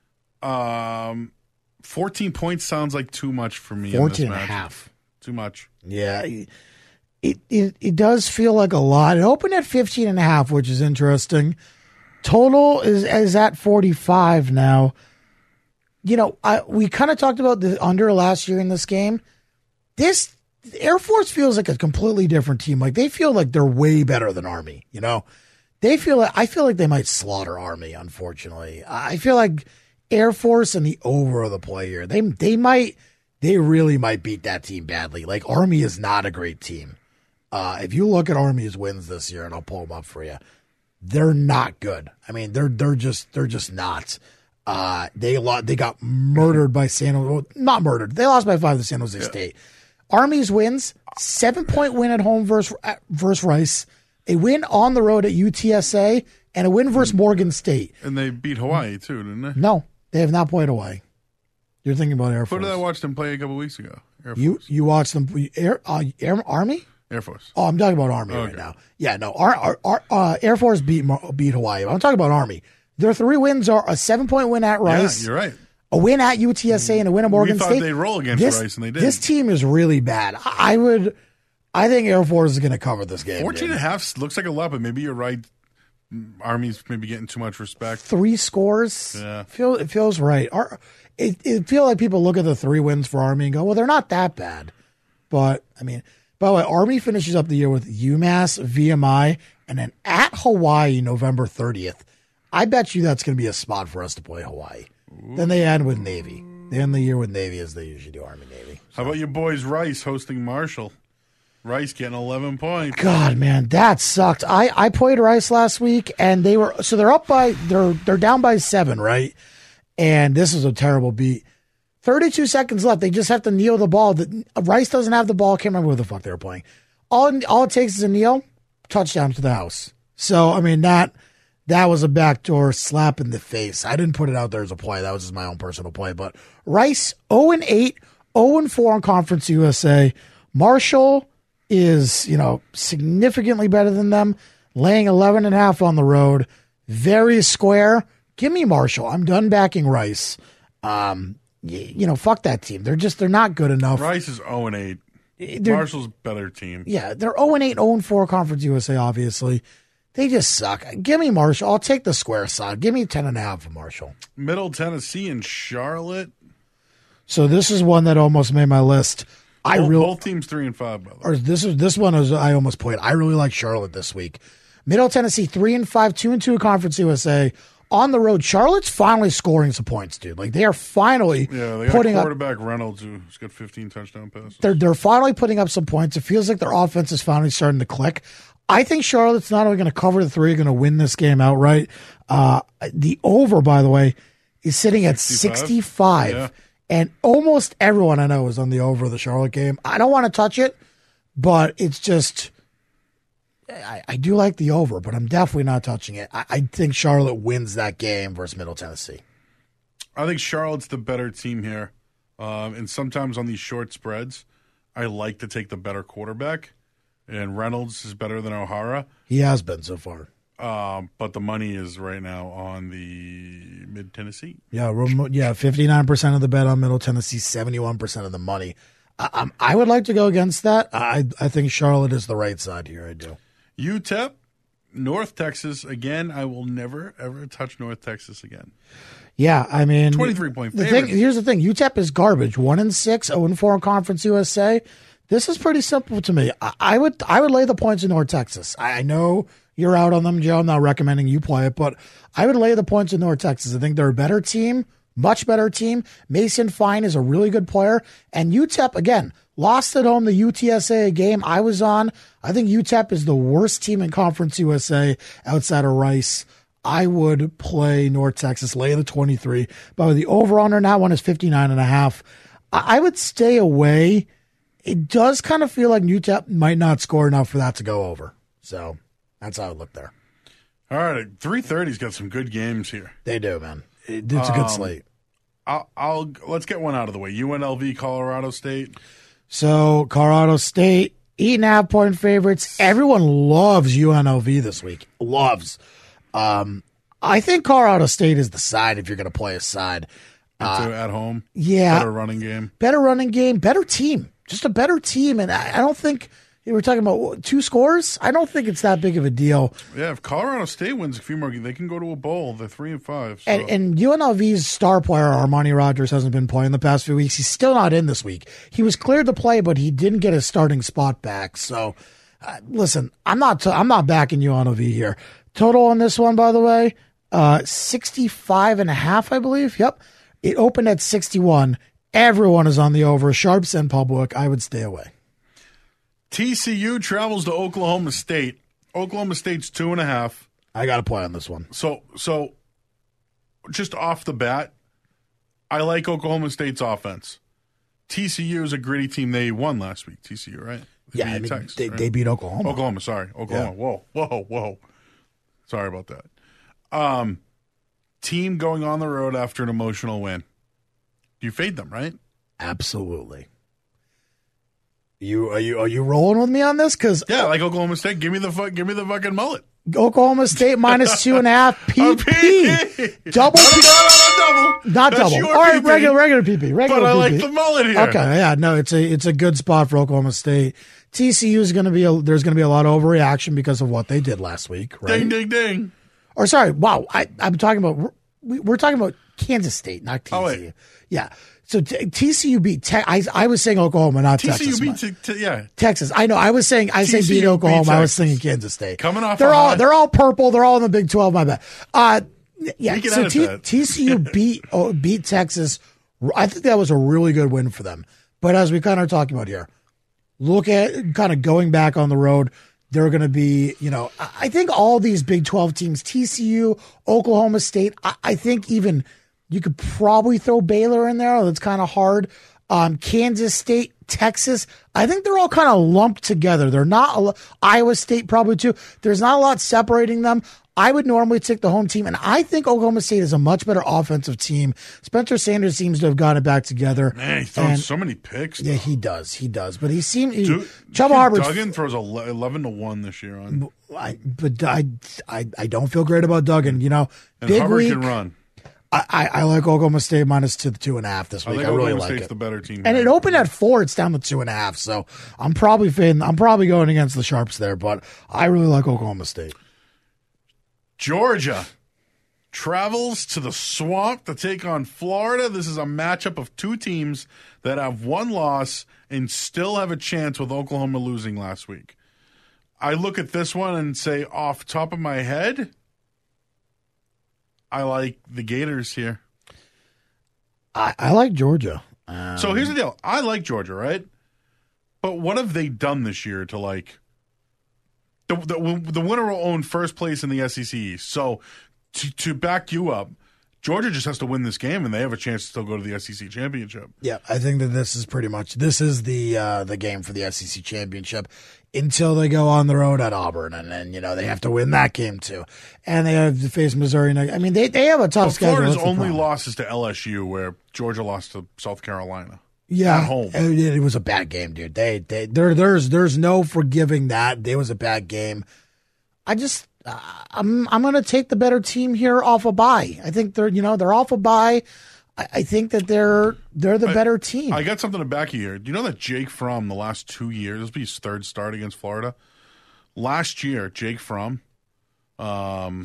Um, fourteen points sounds like too much for me. fourteen in this and a match. half. Too much. Yeah. It, it it does feel like a lot. It opened at fifteen and a half, which is interesting. Total is is at forty-five now. You know, I, we kind of talked about the under last year in this game. This Air Force feels like a completely different team. Like they feel like they're way better than Army, you know? They feel like I feel like they might slaughter Army, unfortunately. I feel like Air Force and the over of the play here. They they might they really might beat that team badly. Like Army is not a great team. Uh, if you look at Army's wins this year, and I'll pull them up for you, they're not good. I mean, they're they're just they're just not. Uh, they lost, they got murdered by San Jose. Not murdered. They lost by five to San Jose yeah. State. Army's wins: seven point win at home versus versus Rice, a win on the road at U T S A, and a win versus Morgan State. And they beat Hawaii too, didn't they? No, they have not played Hawaii. You're thinking about Air Force. Who did I watch them play a couple weeks ago? Air Force. You you watched them Air, uh, Air Army. Air Force. Oh, I'm talking about Army okay. right now. Yeah, no, our, our, our uh, Air Force beat beat Hawaii. I'm talking about Army. Their three wins are a seven-point win at Rice. Yeah, you're right. A win at U T S A and a win at Morgan State. We thought State. they'd roll against this, Rice, and they did. This team is really bad. I would, I think Air Force is going to cover this game. fourteen and a half looks like a lot, but maybe you're right. Army's maybe getting too much respect. Three scores. Yeah. Feel, it feels right. Our, it, it feels like people look at the three wins for Army and go, well, they're not that bad. But, I mean, by the way, Army finishes up the year with UMass, V M I, and then at Hawaii November thirtieth. I bet you that's going to be a spot for us to play Hawaii. Ooh. Then they end with Navy. They end the year with Navy as they usually do, Army Navy. So. How about your boys Rice hosting Marshall? Rice getting eleven points. God, man, that sucked. I, I played Rice last week, and they were so they're up by they're they're down by seven, right? And this is a terrible beat. thirty-two seconds left. They just have to kneel the ball. The, Rice doesn't have the ball. Can't remember who the fuck they were playing. All all it takes is a kneel, touchdown to the house. So I mean that that was a backdoor slap in the face. I didn't put it out there as a play. That was just my own personal play. But Rice oh and eight, oh and four on Conference U S A. Marshall is, you know, significantly better than them, laying eleven and a half on the road. Very square. Give me Marshall. I'm done backing Rice. Um, you, you know, fuck that team. They're just, they're not good enough. Rice is oh and eight. They're, Marshall's better team. Yeah, they're oh and eight, oh and four Conference U S A, obviously. They just suck. Give me Marshall. I'll take the square side. Give me ten and a half for Marshall. Middle Tennessee and Charlotte. So this is one that almost made my list. I both, really both teams three and five, by the way. Or this is this one is I almost played. I really like Charlotte this week. Middle Tennessee three and five, two and two Conference U S A. On the road, Charlotte's finally scoring some points, dude. Like they are finally yeah, they got putting quarterback up, Reynolds who's got fifteen touchdown passes. They're they're finally putting up some points. It feels like their offense is finally starting to click. I think Charlotte's not only going to cover the three, going to win this game outright. Uh, the over, by the way, is sitting at sixty-five, sixty-five yeah. And almost everyone I know is on the over of the Charlotte game. I don't want to touch it, but it's just. I, I do like the over, but I'm definitely not touching it. I, I think Charlotte wins that game versus Middle Tennessee. I think Charlotte's the better team here. Um, and sometimes on these short spreads, I like to take the better quarterback. And Reynolds is better than O'Hara. He has been so far. Um, but the money is right now on the mid-Tennessee. Yeah, yeah, fifty-nine percent of the bet on Middle Tennessee, seventy-one percent of the money. I, I'm, I would like to go against that. I, I think Charlotte is the right side here. I do. U T E P, North Texas. Again, I will never, ever touch North Texas again. Yeah, I mean, twenty-three point the favorite. thing, here's the thing. U T E P is garbage. one and six, oh and four in Conference U S A. This is pretty simple to me. I, I would I would lay the points in North Texas. I, I know you're out on them, Joe. I'm not recommending you play it, but I would lay the points in North Texas. I think they're a better team, much better team. Mason Fine is a really good player. And U T E P, again, lost at home the U T S A game I was on. I think U T E P is the worst team in Conference U S A outside of Rice. I would play North Texas, lay the twenty-three. But the over-under on that one is fifty-nine and a half. I would stay away. It does kind of feel like U T E P might not score enough for that to go over. So that's how I look there. All right, three thirty's got some good games here. They do, man. It, it's a good um, slate. I'll, I'll let's get one out of the way. U N L V, Colorado State. So Colorado State, eight and a half point favorites. Everyone loves U N L V this week. Loves. Um, I think Colorado State is the side if you're going to play a side. Uh, at home. Yeah. Better running game. Better running game. Better team. Just a better team. And I, I don't think we were talking about what, two scores. I don't think it's that big of a deal. Yeah, if Colorado State wins a few more, they can go to a bowl. They're three and five. So. And, and U N L V's star player, Armani Rogers, hasn't been playing the past few weeks. He's still not in this week. He was cleared to play, but he didn't get his starting spot back. So, uh, listen, I'm not t- I'm not backing U N L V here. Total on this one, by the way, uh, sixty-five and a half, I believe. Yep. It opened at sixty-one. Everyone is on the over. Sharps and public. I would stay away. T C U travels to Oklahoma State. Oklahoma State's two and a half. I got to play on this one. So, so just off the bat, I like Oklahoma State's offense. T C U is a gritty team. They won last week. T C U, right? They yeah, I mean, Texas, they, right? they beat Oklahoma. Oklahoma, sorry, Oklahoma. Yeah. Whoa, whoa, whoa. Sorry about that. Um, team going on the road after an emotional win. You fade them, right? Absolutely. You are you are you rolling with me on this? Because yeah, like Oklahoma State, give me the fuck, give me the fucking mullet. Oklahoma State minus two and a half. P P double. No, no, no, no, double. Not That's double. All right, P P. regular regular P P. Regular but I P P. like the mullet here. Okay, yeah, no, it's a it's a good spot for Oklahoma State. T C U is going to be a, there's going to be a lot of overreaction because of what they did last week, right? Ding, ding, ding. Or sorry, wow, I I'm talking about we're, we're talking about Kansas State, not T C U. Oh, wait. Yeah. So t- T C U beat Te- I I was saying Oklahoma, not T C U Texas. beat t- t- yeah Texas. I know. I was saying I say beat Oklahoma. I was thinking Kansas State. Coming off, they're all high. they're all purple. They're all in the Big twelve. My bad. Uh, yeah. So T- T C U beat oh, beat Texas. I think that was a really good win for them. But as we kind of are talking about here, look at kind of going back on the road. They're going to be, you know, I think all these Big twelve teams, T C U, Oklahoma State. I, I think even. You could probably throw Baylor in there. That's kind of hard. Um, Kansas State, Texas. I think they're all kind of lumped together. They're not a, Iowa State probably too. There's not a lot separating them. I would normally take the home team, and I think Oklahoma State is a much better offensive team. Spencer Sanders seems to have got it back together. Man, he throws so many picks. Though. Yeah, he does. He does. But he seemed he, Dude, Chuba Hubbard. Duggan throws eleven to one this year on. I, but I, I, I don't feel great about Duggan. You know, and big Hubbard week. can run. I, I, I like Oklahoma State minus two, two and a half this week. I, I, I really Oklahoma like State's it. the better team. And it opened at four. It's down to two and a half. So I'm probably fading, I'm probably going against the Sharps there, but I really like Oklahoma State. Georgia travels to the Swamp to take on Florida. This is a matchup of two teams that have one loss and still have a chance with Oklahoma losing last week. I look at this one and say, off the top of my head, I like the Gators here. I, I like Georgia. Um, so here's the deal. I like Georgia, right? But what have they done this year to like the the, the winner will own first place in the S E C East. So to, to back you up, Georgia just has to win this game, and they have a chance to still go to the S E C championship. Yeah, I think that this is pretty much this is the uh, the game for the S E C championship until they go on the road at Auburn, and then you know they have to win that game too, and they have to face Missouri. I mean, they they have a tough well, schedule. Florida's That's the only problem. loss is to L S U, where Georgia lost to South Carolina. Yeah, at home. It, it was a bad game, dude. They they there there's there's no forgiving that. It was a bad game. I just. Uh, I'm I'm going to take the better team here off a bye. I think they're you know they're off a bye. I, I think that they're they're the I, better team. I got something to back you here. Do you know that Jake Fromm the last two years, this will be his third start against Florida. Last year, Jake Fromm um,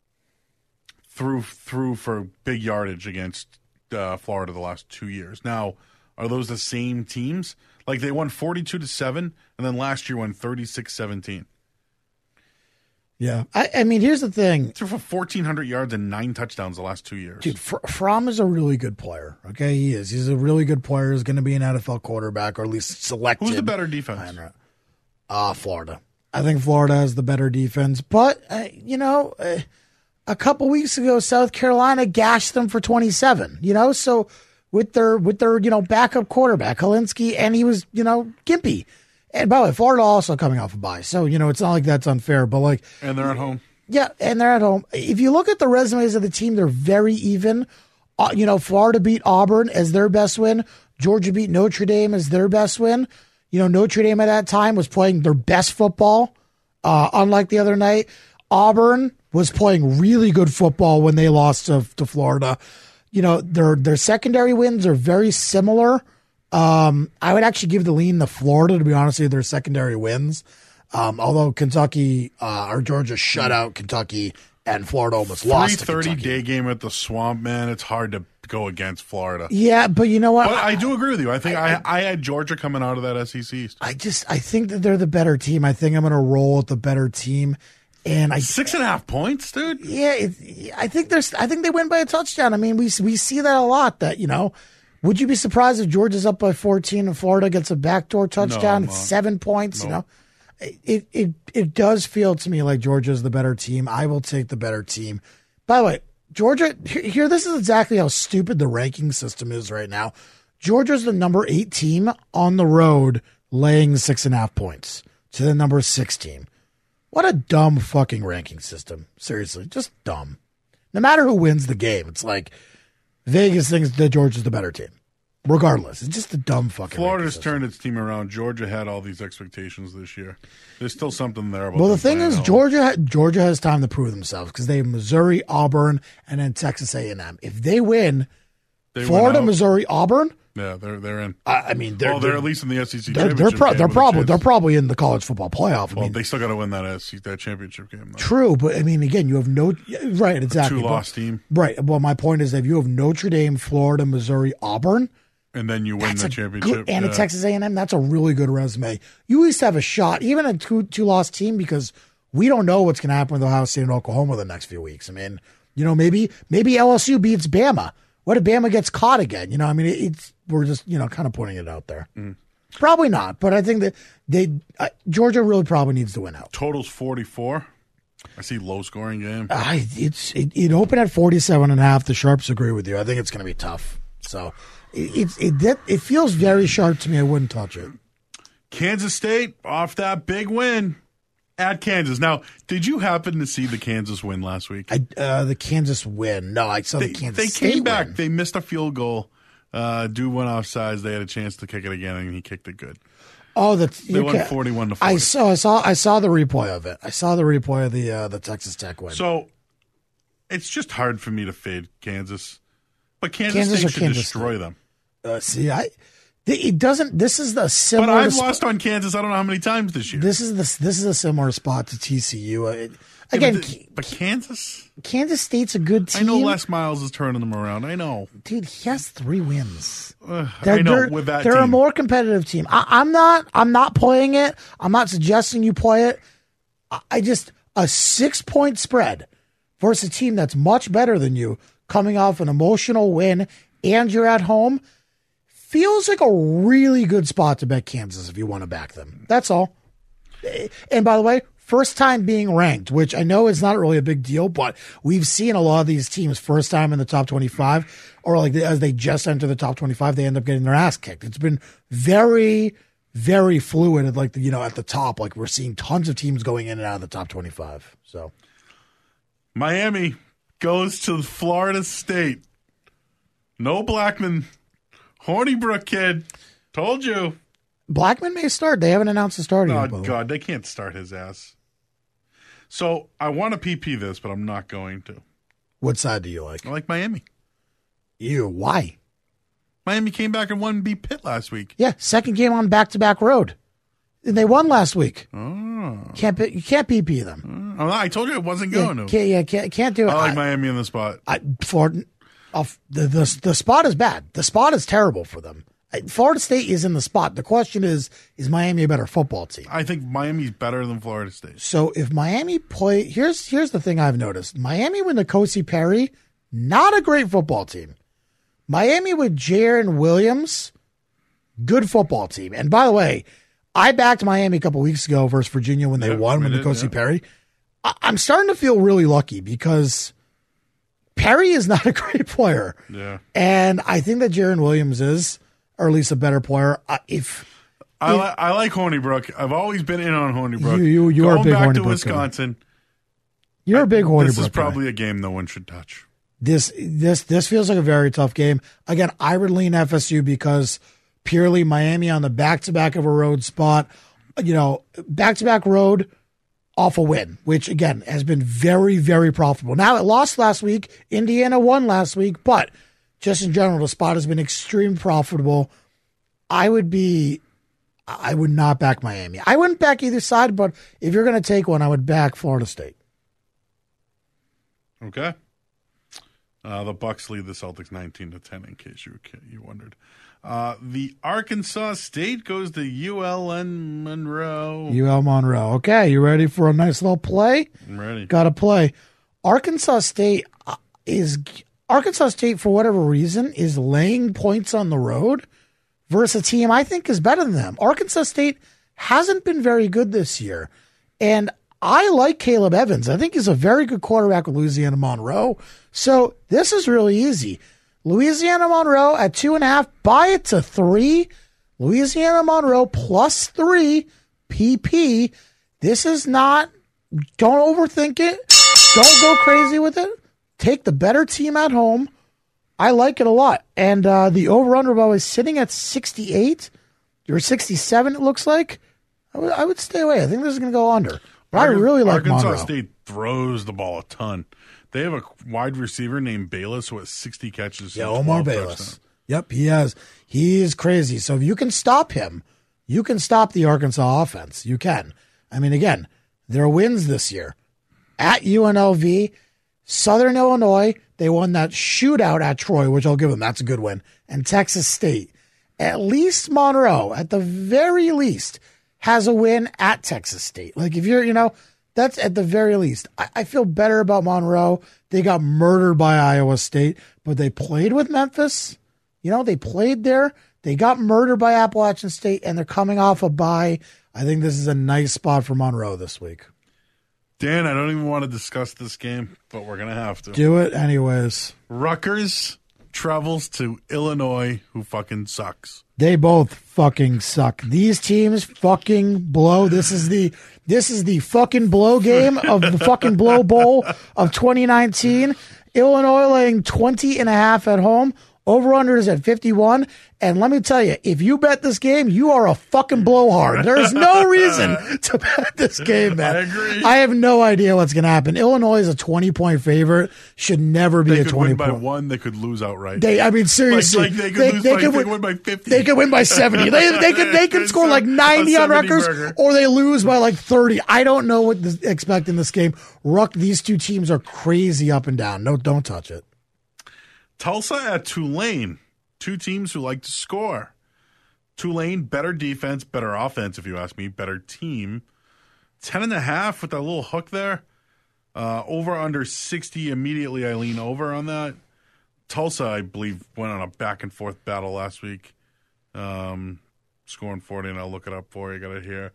threw threw for big yardage against uh, Florida the last two years. Now, are those the same teams? Like they won forty-two to seven, and then last year won thirty-six seventeen. Yeah, I, I mean, here's the thing. Threw for fourteen hundred yards and nine touchdowns the last two years. Dude, Fr- Fromm is a really good player. Okay, he is. He's a really good player. He's going to be an N F L quarterback, or at least selected. Who's the better defense? Uh, Florida. I think Florida has the better defense. But, uh, you know, uh, a couple weeks ago, South Carolina gashed them for twenty-seven. You know, so with their, with their you know, backup quarterback, Helinski, and he was, you know, gimpy. And by the way, Florida also coming off a bye. So, you know, it's not like that's unfair, but like. And they're at home. Yeah, and they're at home. If you look at the resumes of the team, they're very even. Uh, you know, Florida beat Auburn as their best win. Georgia beat Notre Dame as their best win. You know, Notre Dame at that time was playing their best football, uh, unlike the other night. Auburn was playing really good football when they lost to, to Florida. You know, their their secondary wins are very similar. Um, I would actually give the lean to Florida, to be honest with you, their secondary wins. Um, although Kentucky uh, or Georgia shut out Kentucky and Florida almost lost to three thirty Kentucky. day game at the Swamp, man. It's hard to go against Florida. Yeah, but you know what? But I, I do agree with you. I think I, I, I had Georgia coming out of that S E C East. I just I think that they're the better team. I think I'm going to roll with the better team. And I six and a half points, dude. Yeah, it, I think there's. I think they win by a touchdown. I mean, we we see that a lot. That you know, would you be surprised if Georgia's up by fourteen and Florida gets a backdoor touchdown? No, it's seven points. No. You know, it it it does feel to me like Georgia's the better team. I will take the better team. By the way, Georgia here, here. This is exactly how stupid the ranking system is right now. Georgia's the number eight team on the road, laying six and a half points to the number six team. What a dumb fucking ranking system. Seriously, just dumb. No matter who wins the game, it's like Vegas thinks that Georgia's the better team. Regardless, it's just a dumb fucking Florida's turned its team around. Georgia had all these expectations this year. There's still something there about Well, the them thing playing is, at home. Georgia Georgia has time to prove themselves because they have Missouri, Auburn, and then Texas A and M. If they win, They Florida, went out. Missouri, Auburn, Yeah, they're they're in. I, I mean, they're, well, they're, they're at least in the S E C they're, they're, championship pro- game they're with a probably chance. they're probably in the college football playoff. I Well, mean, they still got to win that S E C, that championship game. Though. true, but I mean, again, you have no right exactly. Two-loss team. Right. Well, my point is, if you have Notre Dame, Florida, Missouri, Auburn. And then you win That's the a championship. good, and yeah. a Texas A and M, that's a really good resume. You at least have a shot, even a two two loss team, because we don't know what's going to happen with Ohio State and Oklahoma the next few weeks. I mean, you know, maybe maybe L S U beats Bama. What if Bama gets caught again? You know, I mean, it, it's we're just you know kind of putting it out there. Mm. Probably not, but I think that they uh, Georgia really probably needs to win out. Totals forty-four. I see low scoring game. I it's it, it opened at forty-seven and a half. The Sharps agree with you. I think it's going to be tough. So. It, it it it feels very sharp to me. I wouldn't touch it. Kansas State off that big win at Kansas. Now, did you happen to see the Kansas win last week? I uh, the Kansas win. No, I saw they, the Kansas They State came back. win. They missed a field goal. Uh, Due went offsides. They had a chance to kick it again, and he kicked it good. Oh, that's They won forty-one to forty. I saw. I saw. I saw the replay of it. I saw the replay of the uh, the Texas Tech win. So, It's just hard for me to fade Kansas. But Kansas, Kansas State should Kansas destroy State? them. Uh, see, I it doesn't. This is the similar. But I've to, lost on Kansas. I don't know how many times this year. This is the this is a similar spot to T C U. It, again, yeah, but, the, but Kansas, Kansas State's a good team. I know Les Miles is turning them around. I know, dude. He has three wins. Uh, I know they're, with that they're team. a more competitive team. I, I'm not. I'm not playing it. I'm not suggesting you play it. I, I just a six point spread versus a team that's much better than you, coming off an emotional win, and you're at home. Feels like a really good spot to bet Kansas if you want to back them. That's all. And by the way, first time being ranked, which I know is not really a big deal, but we've seen a lot of these teams first time in the top twenty-five, or like as they just enter the top twenty-five, they end up getting their ass kicked. It's been very, very fluid at like the, you know, at the top. Like we're seeing tons of teams going in and out of the top twenty-five. So Miami goes to Florida State. No Blackman. Hornibrook kid. Told you. Blackman may start. They haven't announced the starting. Oh, yet, God. They can't start his ass. So I want to P P this, but I'm not going to. What side do you like? I like Miami. You. Why? Miami came back and won and beat Pitt last week. Yeah, second game on back-to-back road. And they won last week. Oh. Can't you can't P P them. Oh, I told you I wasn't Yeah, going to. can't, yeah, can't, can't do it. I like I, Miami in the spot. I, for, uh, the, the, the spot is bad. The spot is terrible for them. Florida State is in the spot. The question is, is Miami a better football team? I think Miami's better than Florida State. So if Miami play, here's here's the thing I've noticed. Miami with N'Kosi Perry, not a great football team. Miami with Jaron Williams, good football team. And by the way, I backed Miami a couple weeks ago versus Virginia when they yeah, won with did, N'Kosi yeah. Perry. I, I'm starting to feel really lucky because Perry is not a great player. Yeah. And I think that Jaron Williams is, or at least a better player. Uh, if I, if, li- I like Hornibrook. I've always been in on Hornibrook. You- you- you are Going a big back to Hornibrook Wisconsin. You're a big Hornibrook This is guy. probably a game no one should touch. This this this feels like a very tough game. Again, I would lean F S U because purely Miami on the back to back of a road spot. You know, back to back road off a win, which again has been very, very profitable. Now it lost last week. Indiana won last week, but just in general, the spot has been extremely profitable. I would be I would not back Miami. I wouldn't back either side, but if you're gonna take one, I would back Florida State. Okay. Uh, the Bucks lead the Celtics nineteen to ten. In case you you wondered, uh, the Arkansas State goes to U L N Monroe. U L Monroe. Okay, you ready for a nice little play? I'm ready. Got to play. Arkansas State uh, is Arkansas State for whatever reason is laying points on the road versus a team I think is better than them. Arkansas State hasn't been very good this year, and I like Caleb Evans. I think he's a very good quarterback with Louisiana Monroe. So this is really easy. Louisiana Monroe at two and a half. Buy it to three. Louisiana Monroe plus three. P P. This is not. Don't overthink it. Don't go crazy with it. Take the better team at home. I like it a lot. And uh, the over-under ball is sitting at sixty-eight or sixty-seven, it looks like. I would, I would stay away. I think this is going to go under. But I really like Arkansas Monroe. State throws the ball a ton. They have a wide receiver named Bayless who has sixty catches. Yeah, and Omar twelve Bayless. touchdowns. Yep, he has. He is crazy. So if you can stop him, you can stop the Arkansas offense. You can. I mean, again, their wins this year at U N L V, Southern Illinois. They won that shootout at Troy, which I'll give them. That's a good win. And Texas State. At least Monroe, at the very least, has a win at Texas State. Like, if you're, you know, that's at the very least. I, I feel better about Monroe. They got murdered by Iowa State, but they played with Memphis. You know, they played there. They got murdered by Appalachian State, and they're coming off a bye. I think this is a nice spot for Monroe this week. Dan, I don't even want to discuss this game, but we're going to have to. Do it anyways. Rutgers travels to Illinois, who fucking sucks. They both fucking suck. These teams fucking blow. This is the this is the fucking blow game of the fucking blow bowl of twenty nineteen. Illinois laying twenty and a half at home. Over-under is at fifty-one. And let me tell you, if you bet this game, you are a fucking blowhard. There's no reason to bet this game, man. I agree. I have no idea what's going to happen. Illinois is a twenty-point favorite. Should never be they a could twenty win by point. one. They could lose outright. They, I mean, seriously, like, like they could, they, lose they by, could they win, could win by fifty. They could win by seventy. They, they could they could score like ninety on Rutgers, burger. or they lose by like thirty. I don't know what to expect in this game. Ruck, these two teams are crazy up and down. No, don't touch it. Tulsa at Tulane. Two teams who like to score. Tulane, better defense, better offense, if you ask me. Better team. Ten and a half with that little hook there. Uh, over under sixty immediately. I lean over on that. Tulsa, I believe, went on a back and forth battle last week. Um, scoring forty, and I'll look it up for you. Got it here.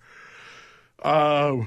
Uh,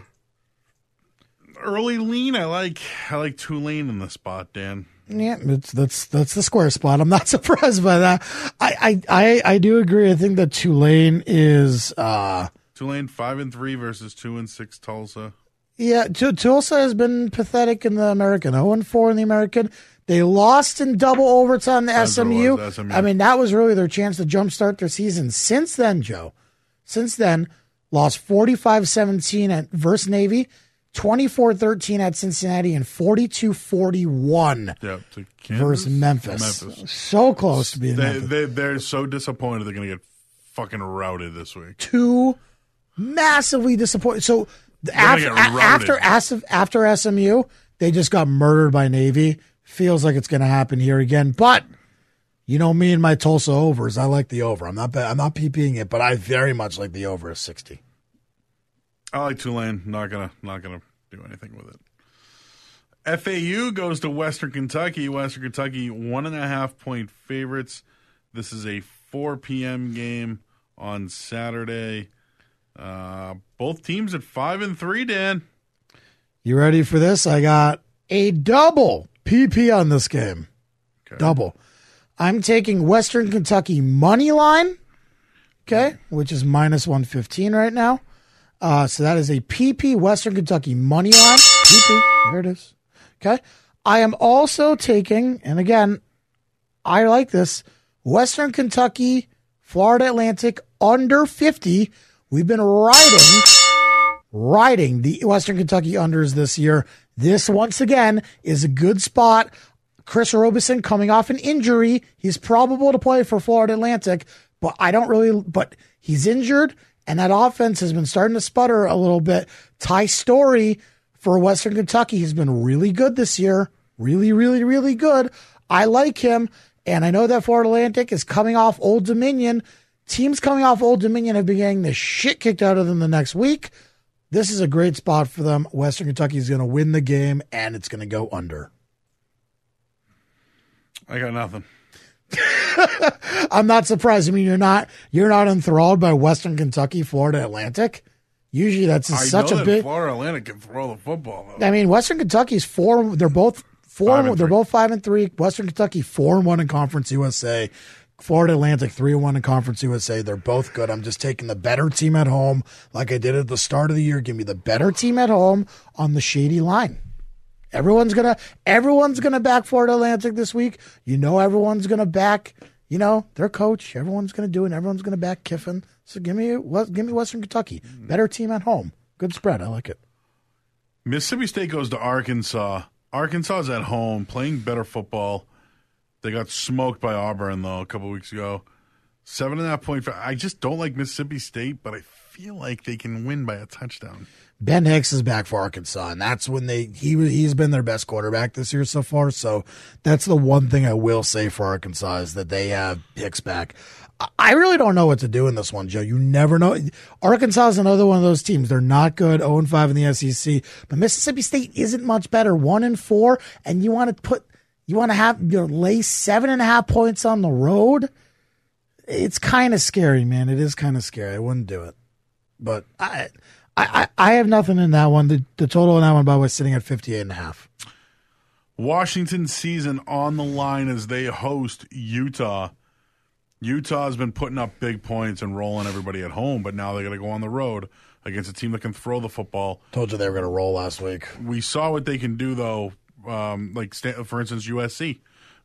early lean. I like. I like Tulane in the spot, Dan. Yeah, it's, that's that's the square spot. I'm not surprised by that. I I, I, I do agree. I think that Tulane is uh, Tulane five and three versus two and six Tulsa. Yeah, T- Tulsa has been pathetic in the American. zero and four in the American. They lost in double overtime to S M U. S M U. I mean, that was really their chance to jumpstart their season. Since then, Joe, since then, lost forty-five seventeen at versus Navy, twenty-four thirteen at Cincinnati, and forty-two forty-one Yep, to Kansas? versus Memphis. Memphis. So close to being They, Memphis. they, they're so disappointed they're going to get fucking routed this week. Two massively disappointed. So gonna after, get after, routed. after, after S M U, they just got murdered by Navy. Feels like it's going to happen here again. But you know me and my Tulsa overs. I like the over. I'm not I'm not PPing it, but I very much like the over at sixty. I like Tulane. Not gonna not gonna do anything with it. F A U goes to Western Kentucky. Western Kentucky one and a half point favorites. This is a four p.m. game on Saturday. Uh, both teams at five and three. Dan, You ready for this? I got a double P P on this game. okay. Double. I'm taking Western Kentucky money line. Okay, which is minus one fifteen right now. Uh, so that is a P P Western Kentucky money line. P P. There it is. Okay. I am also taking, and again, I like this, Western Kentucky, Florida Atlantic under fifty. We've been riding, riding the Western Kentucky unders this year. This, once again, is a good spot. Chris Robeson coming off an injury. He's probable to play for Florida Atlantic, but I don't really, but he's injured, and that offense has been starting to sputter a little bit. Ty Story for Western Kentucky has been really good this year. Really, really, really good. I like him, and I know that Florida Atlantic is coming off Old Dominion. Teams coming off Old Dominion have been getting the shit kicked out of them the next week. This is a great spot for them. Western Kentucky is going to win the game, and it's going to go under. I got nothing. I'm not surprised. I mean, you're not you're not enthralled by Western Kentucky, Florida Atlantic. Usually, that's I such know a that big. Florida Atlantic can throw the football though. I mean, Western Kentucky's four. They're both four. Five and They're three. both five and three. Western Kentucky four and one in Conference U S A. Florida Atlantic three and one in Conference U S A. They're both good. I'm just taking the better team at home, like I did at the start of the year. Give me the better team at home on the shady line. Everyone's gonna everyone's gonna back Florida Atlantic this week. You know, everyone's gonna back. You know, their coach. Everyone's gonna do it. And everyone's gonna back Kiffin. So give me give me Western Kentucky. Better team at home. Good spread. I like it. Mississippi State goes to Arkansas. Arkansas is at home playing better football. They got smoked by Auburn, though, a couple weeks ago. Seven and a half point. I just don't like Mississippi State, but I feel like they can win by a touchdown. Ben Hicks is back for Arkansas, and that's when they he he's been their best quarterback this year so far. So that's the one thing I will say for Arkansas is that they have Hicks back. I really don't know what to do in this one, Joe. You never know. Arkansas is another one of those teams. They're not good, oh and five in the S E C, but Mississippi State isn't much better, one and four, and you want to put you want to have you know, lay seven and a half points on the road. It's kind of scary, man. It is kind of scary. I wouldn't do it, but I. I, I have nothing in that one. The, the total in that one, by the way, is sitting at fifty-eight and a half. Washington season on the line as they host Utah. Utah has been putting up big points and rolling everybody at home, but now they got to go on the road against a team that can throw the football. Told you they were going to roll last week. We saw what they can do, though. Um, like, for instance, U S C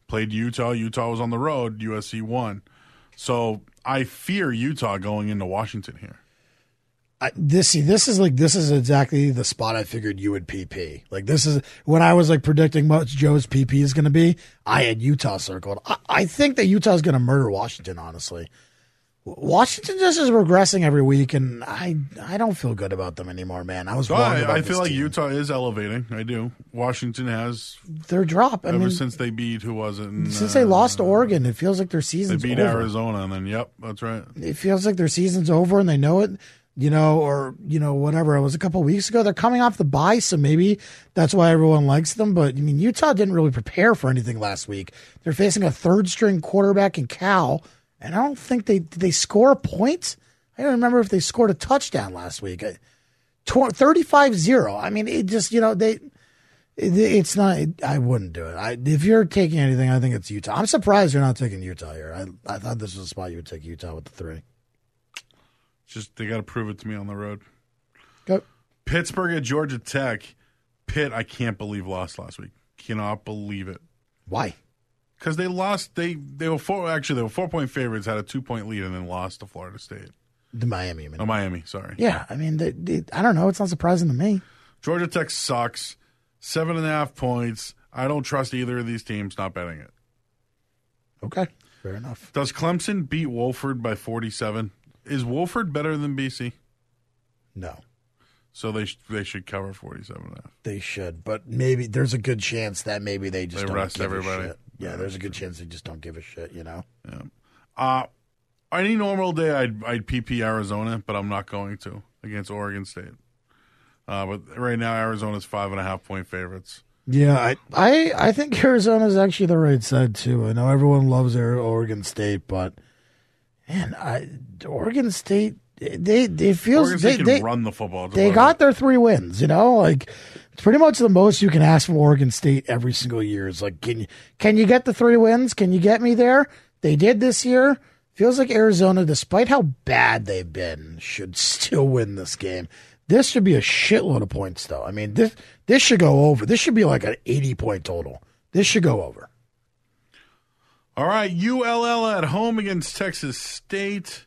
Played Utah. Utah was on the road. U S C won. So I fear Utah going into Washington here. I, this see this is like this is exactly the spot I figured you would P P. Like this is when I was like predicting what Joe's P P is going to be. I had Utah circled. I, I think that Utah is going to murder Washington. Honestly, Washington just is regressing every week, and I I don't feel good about them anymore, man. I was wrong I, about I this feel like team. Utah is elevating. I do. Washington has their drop I ever mean, since they beat who was it? In, since uh, they lost to Oregon, it feels like their season's They beat over. Arizona, and then yep, that's right. It feels like their season's over, and they know it. You know, or, you know, whatever. It was a couple of weeks ago. They're coming off the bye, so maybe that's why everyone likes them. But, I mean, Utah didn't really prepare for anything last week. They're facing a third-string quarterback in Cal, and I don't think they – did they score a point? I don't remember if they scored a touchdown last week. thirty-five zero. I mean, it just, you know, they it, – it's not – I wouldn't do it. I, if you're taking anything, I think it's Utah. I'm surprised you're not taking Utah here. I, I thought this was a spot you would take Utah with the three. Just they got to prove it to me on the road. Go. Pittsburgh at Georgia Tech. Pitt, I can't believe lost last week. Cannot believe it. Why? Because they lost. They they were four. Actually, they were four point favorites. Had a two point lead and then lost to Florida State. The Miami. I mean. Oh, Miami. Sorry. Yeah, I mean, they, they, I don't know. It's not surprising to me. Georgia Tech sucks. Seven and a half points. I don't trust either of these teams. Not betting it. Okay, fair enough. Does Clemson beat Wolford by forty-seven? Is Wolford better than B C? No. So they sh- they should cover forty-seven and a half. They should, but maybe there's a good chance that maybe they just They don't rest give everybody. a shit. Yeah, Yeah, there's a that's good true. chance they just don't give a shit, you know? Yeah. Uh, any normal day, I'd I'd P P Arizona, but I'm not going to against Oregon State. Uh, but right now, Arizona's five and a half point favorites. Yeah, I, I, I think Arizona's actually the right side, too. I know everyone loves their Oregon State, but, man, I, Oregon State, they, they feels Oregon they, State can they, run the football. It's they about got it. their three wins, you know? Like, it's pretty much the most you can ask from Oregon State every single year. It's like, can you, can you get the three wins? Can you get me there? They did this year. Feels like Arizona, despite how bad they've been, should still win this game. This should be a shitload of points, though. I mean, this this should go over. This should be like an eighty-point total. This should go over. All right, U L L at home against Texas State.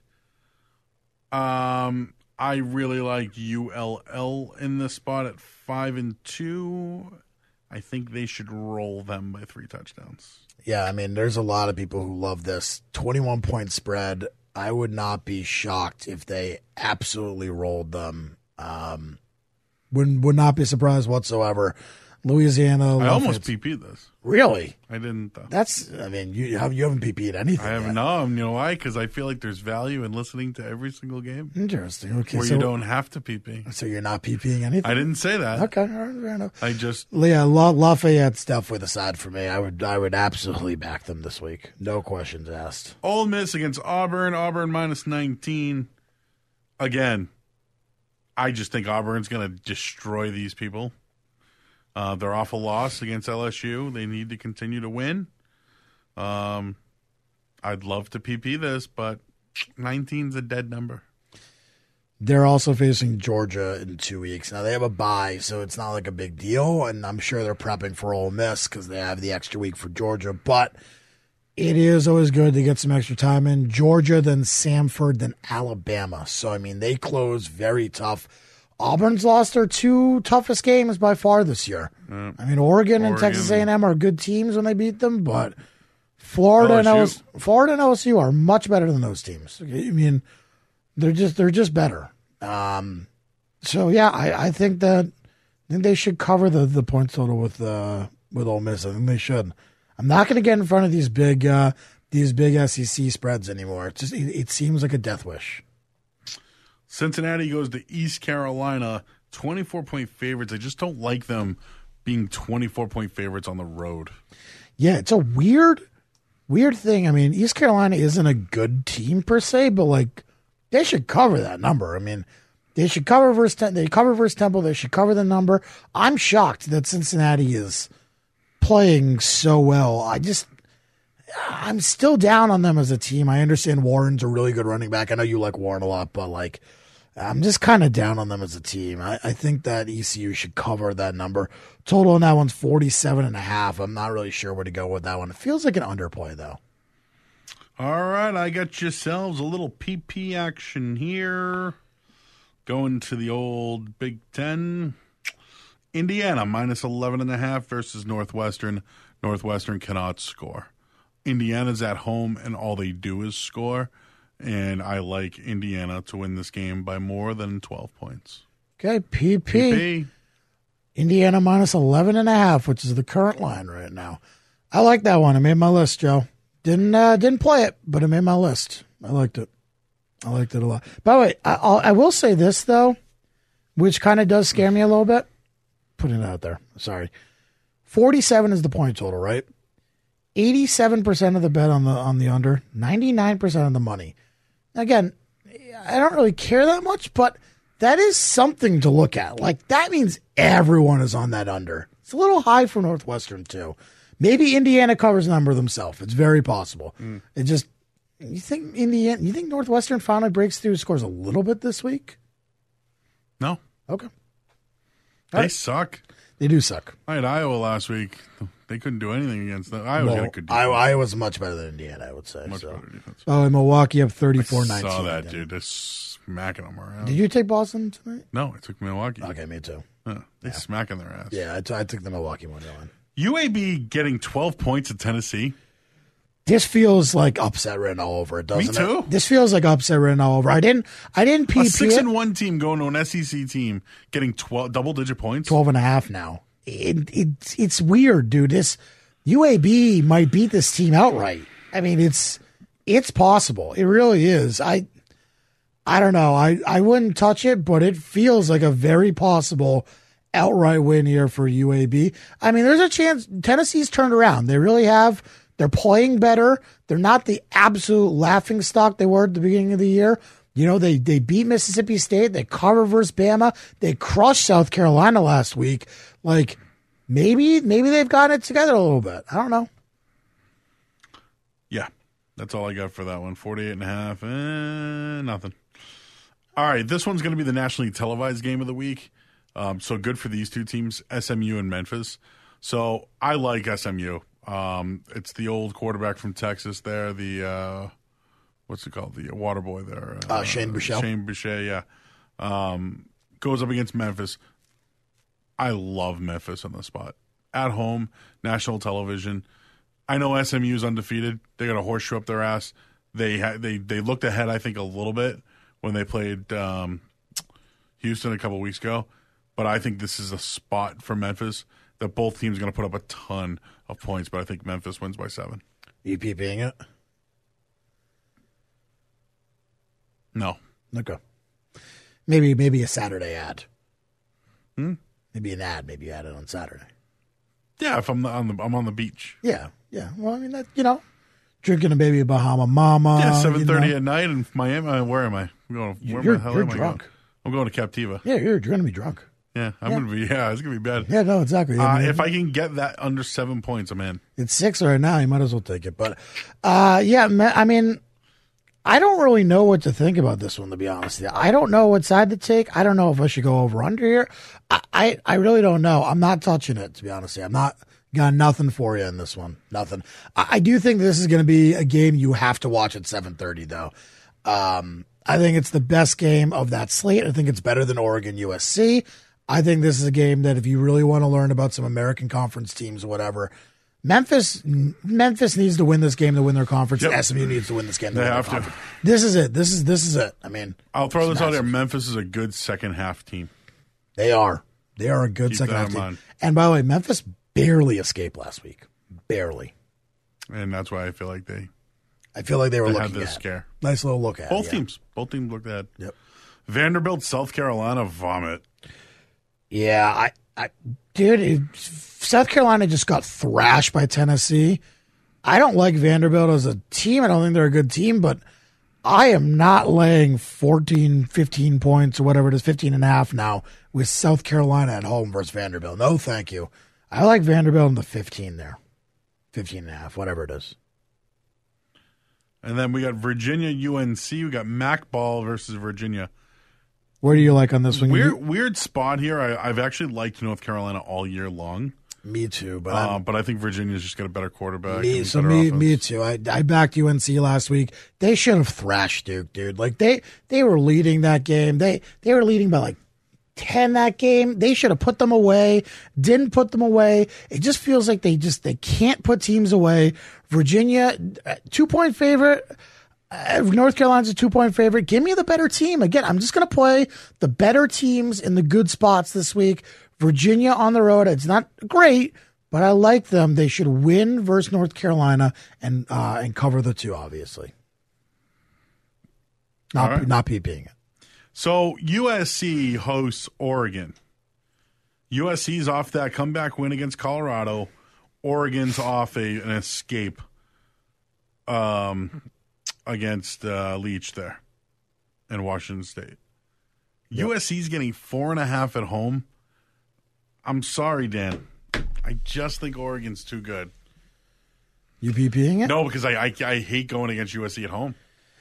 Um, I really like U L L in this spot at five and two. I think they should roll them by three touchdowns. Yeah, I mean, there's a lot of people who love this twenty-one point spread. I would not be shocked if they absolutely rolled them. Um, would would not be surprised whatsoever. Louisiana. I almost Lafayette- P P'd this. Really? I didn't though. That's. I mean, you have you haven't P P'd anything. I haven't. yet. No, you know why? Because I feel like there's value in listening to every single game Interesting. Okay, where so you don't have to P P. so you're not PPing anything. I didn't say that. Okay, all right, fair enough. I just Yeah, La- Lafayette's definitely the side for me. I would I would absolutely back them this week. No questions asked. Ole Miss against Auburn. Auburn minus nineteen. Again, I just think Auburn's going to destroy these people. Uh, they're off a loss against L S U. They need to continue to win. Um, I'd love to P P this, but nineteen's a dead number. They're also facing Georgia in two weeks. Now, they have a bye, so it's not like a big deal, and I'm sure they're prepping for Ole Miss because they have the extra week for Georgia, but it is always good to get some extra time in. Georgia, then Samford, then Alabama. So, I mean, they close very tough. Auburn's lost their two toughest games by far this year. Yep. I mean, Oregon, and Oregon. Texas A and M are good teams when they beat them, but Florida and L S U. L S U, Florida and L S U are much better than those teams. I mean, they're just they're just better. Um, so yeah, I, I think that I think they should cover the, the points total with uh, with Ole Miss. I think they should. I'm not going to get in front of these big uh, these big S E C spreads anymore. It just it, it seems like a death wish. Cincinnati goes to East Carolina, twenty-four point favorites. I just don't like them being twenty-four point favorites on the road. Yeah, it's a weird, weird thing. I mean, East Carolina isn't a good team per se, but like they should cover that number. I mean, they should cover versus Tem- they cover versus Temple. They should cover the number. I'm shocked that Cincinnati is playing so well. I just, I'm still down on them as a team. I understand Warren's a really good running back. I know you like Warren a lot, but like, I'm just kind of down on them as a team. I, I think that E C U should cover that number. Total on that one's forty-seven and a half. I'm not really sure where to go with that one. It feels like an underplay, though. All right, I got yourselves a little P P action here. Going to the old Big Ten. Indiana minus eleven and a half versus Northwestern. Northwestern cannot score. Indiana's at home, and all they do is score. And I like Indiana to win this game by more than twelve points. Okay, P P. P P. Indiana minus eleven and a half, which is the current line right now. I like that one. I made my list, Joe. Didn't uh, didn't play it, but I made my list. I liked it. I liked it a lot. By the way, I, I'll, I will say this, though, which kind of does scare me a little bit. Putting it out there. Sorry. forty-seven is the point total, right? eighty-seven percent of the bet on the on the under, ninety-nine percent of the money. Again, I don't really care that much, but that is something to look at. Like, that means everyone is on that under. It's a little high for Northwestern, too. Maybe Indiana covers the number themselves. It's very possible. Mm. It just, you think Indiana, you think Northwestern finally breaks through, scores a little bit this week? No. Okay. They right. suck. They do suck. I had Iowa last week. They couldn't do anything against them. Iowa's well, got a good defense. Iowa, Iowa's much better than Indiana, I would say. Much so. better defense. Oh, and Milwaukee up thirty-four nineteen. I saw that, dude. They're smacking them around. Did you take Boston tonight? No, I took Milwaukee. Okay, me too. Yeah, they yeah. smacking their ass. Yeah, I, t- I took the Milwaukee money line. U A B getting twelve points at Tennessee. This feels like upset written all over it, doesn't it? Me too. It? This feels like upset written all over. I didn't. I didn't. P P a six it. and one team going to an S E C team getting twelve double digit points. Twelve and a half now. It, it it's weird, dude. This U A B might beat this team outright. I mean, it's it's possible. It really is. I I don't know. I, I wouldn't touch it, but it feels like a very possible outright win here for U A B. I mean, there's a chance Tennessee's turned around. They really have. They're playing better. They're not the absolute laughingstock they were at the beginning of the year. You know, they, they beat Mississippi State. They covered versus Bama. They crushed South Carolina last week. Like, maybe maybe they've gotten it together a little bit. I don't know. Yeah, that's all I got for that one. forty-eight and a half. Eh, nothing. All right, this one's going to be the nationally televised game of the week. Um, so good for these two teams, S M U and Memphis. So I like S M U. Um, it's the old quarterback from Texas there, the uh, what's it called, the water boy there, uh, uh, Shane Buechele. Shane Buechele, yeah, um, goes up against Memphis. I love Memphis on the spot at home, national television. I know S M U's undefeated. They got a horseshoe up their ass. They ha- they they looked ahead, I think, a little bit when they played um, Houston a couple weeks ago. But I think this is a spot for Memphis that both teams are going to put up a ton of points, but I think Memphis wins by seven. You PPing it? No. Okay. Maybe maybe a Saturday ad. Hmm? Maybe an ad. Maybe you add it on Saturday. Yeah, if I'm on the I'm on the beach. Yeah, yeah. Well, I mean, that, you know, drinking a baby Bahama Mama. Yeah, seven thirty you know. at night in Miami. Uh, where am I? I'm going. Where you're the hell you're am drunk. I going? I'm going to Captiva. Yeah, you're, you're going to be drunk. Yeah, I'm yeah. going to be. Yeah, it's going to be bad. Yeah, no, exactly. Uh, I mean, if I can get that under seven points, I'm in. It's six right now. You might as well take it. But, uh, yeah, I mean, I don't really know what to think about this one, to be honest with you. I don't know what side to take. I don't know if I should go over under here. I, I, I really don't know. I'm not touching it, to be honest with you. I'm not got nothing for you in this one. Nothing. I, I do think this is going to be a game you have to watch at seven thirty, though. Um, I think it's the best game of that slate. I think it's better than Oregon U S C. I think this is a game that if you really want to learn about some American Conference teams or whatever, Memphis Memphis needs to win this game to win their conference. Yep. S M U needs to win this game to they win have their to. conference. This is it. This is this is it. I mean, I'll throw this out there. Memphis is a good second half team. They are. They are a good Keep second that half in team. mind. And by the way, Memphis barely escaped last week. Barely. And that's why I feel like they I feel like they were they looking had this at scare. Nice little look at Both it, teams. Both teams looked at. Yep. Vanderbilt, South Carolina, vomit. Yeah, I, I dude, it, South Carolina just got thrashed by Tennessee. I don't like Vanderbilt as a team. I don't think they're a good team, but I am not laying fourteen, fifteen points or whatever it is, fifteen and a half now with South Carolina at home versus Vanderbilt. No, thank you. I like Vanderbilt in the fifteen there. fifteen and a half, whatever it is. And then we got Virginia, U N C. We got Mac Ball versus Virginia. Where do you like on this one? Weird, You- weird spot here. I, I've actually liked North Carolina all year long. Me too, but Uh, I'm- but I think Virginia's just got a better quarterback. Me, and so better me, offense. me too. I, I backed U N C last week. They should have thrashed Duke, dude. Like they, they were leading that game. They, they were leading by like ten that game. They should have put them away. Didn't put them away. It just feels like they just they can't put teams away. Virginia, two point favorite. Uh, North Carolina's a two point favorite. Give me the better team. Again, I'm just going to play the better teams in the good spots this week. Virginia on the road. It's not great, but I like them. They should win versus North Carolina and uh, and cover the two, obviously. Not All right. not PPing it. So U S C hosts Oregon. U S C's off that comeback win against Colorado. Oregon's off a, an escape um, against uh, Leach there in Washington State. Yep. U S C's getting four and a half at home. I'm sorry, Dan. I just think Oregon's too good. You PPing it? No, because I, I I hate going against U S C at home.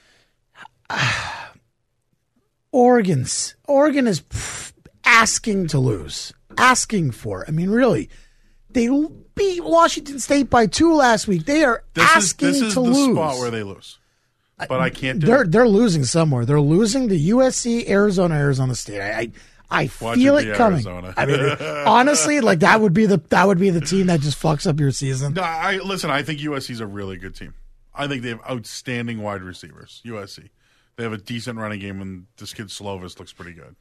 Oregon's Oregon is asking to lose, asking for. I mean, really, they beat Washington State by two last week. They are This asking is, this is to the lose. spot where they lose. But I can't do They're it. they're losing somewhere. They're losing to U S C, Arizona, Arizona State. I I, I Watch feel it it be coming. Arizona. I mean, honestly, like that would be the that would be the team that just fucks up your season. No, I listen. I think U S C's a really good team. I think they have outstanding wide receivers. U S C, they have a decent running game, and this kid Slovis looks pretty good.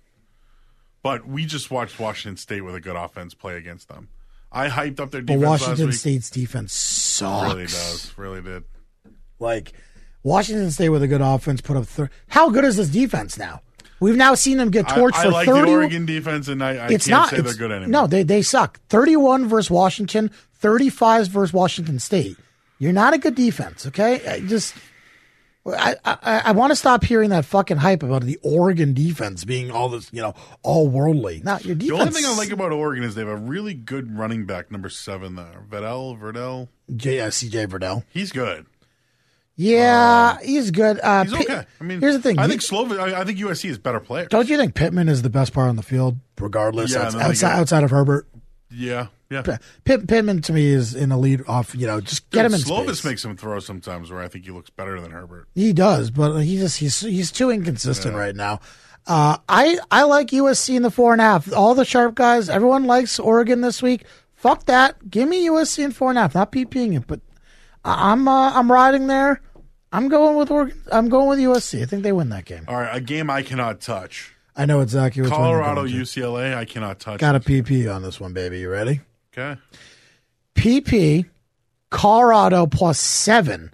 But we just watched Washington State with a good offense play against them. I hyped up their But defense last Washington week. State's defense sucks. Really does, really did. Like Washington State with a good offense put up. Thir- How good is this defense now? We've now seen them get torched I, I for like thirty. the Oregon defense, and I, I It's can't not. say it's- they're good anymore. No, they they suck. Thirty-one versus Washington, thirty-five versus Washington State. You're not a good defense, okay? I just, I I, I want to stop hearing that fucking hype about the Oregon defense being all this, you know, all worldly. Not your The defense. only thing I like about Oregon is they have a really good running back, number seven there, Verdell. Verdell, J, uh, C J Verdell. he's good. Yeah, he's good. Uh, He's Pi- okay. I mean, here's the thing. I You- think Slovis. I, I think U S C is better players. Don't you think Pittman is the best part on the field, regardless, Yeah, outs- and then they outside, get- outside of Herbert? Yeah, yeah. Pitt, Pittman to me is in the lead off. You know, just get him in Slovis space. makes him throw sometimes where I think he looks better than Herbert. He does, but he just he's he's too inconsistent right now. Uh, I I like U S C in the four and a half. All the sharp guys, everyone likes Oregon this week. Fuck that. Give me U S C in four and a half. Not PPing it, but I- I'm uh, I'm riding there. I'm going with Oregon. I'm going with U S C. I think they win that game. All right, a game I cannot touch. I know exactly which Colorado, one you're going to. U C L A, I cannot touch. Got a it. P P on this one, baby. You ready? Okay. P P, Colorado plus seven.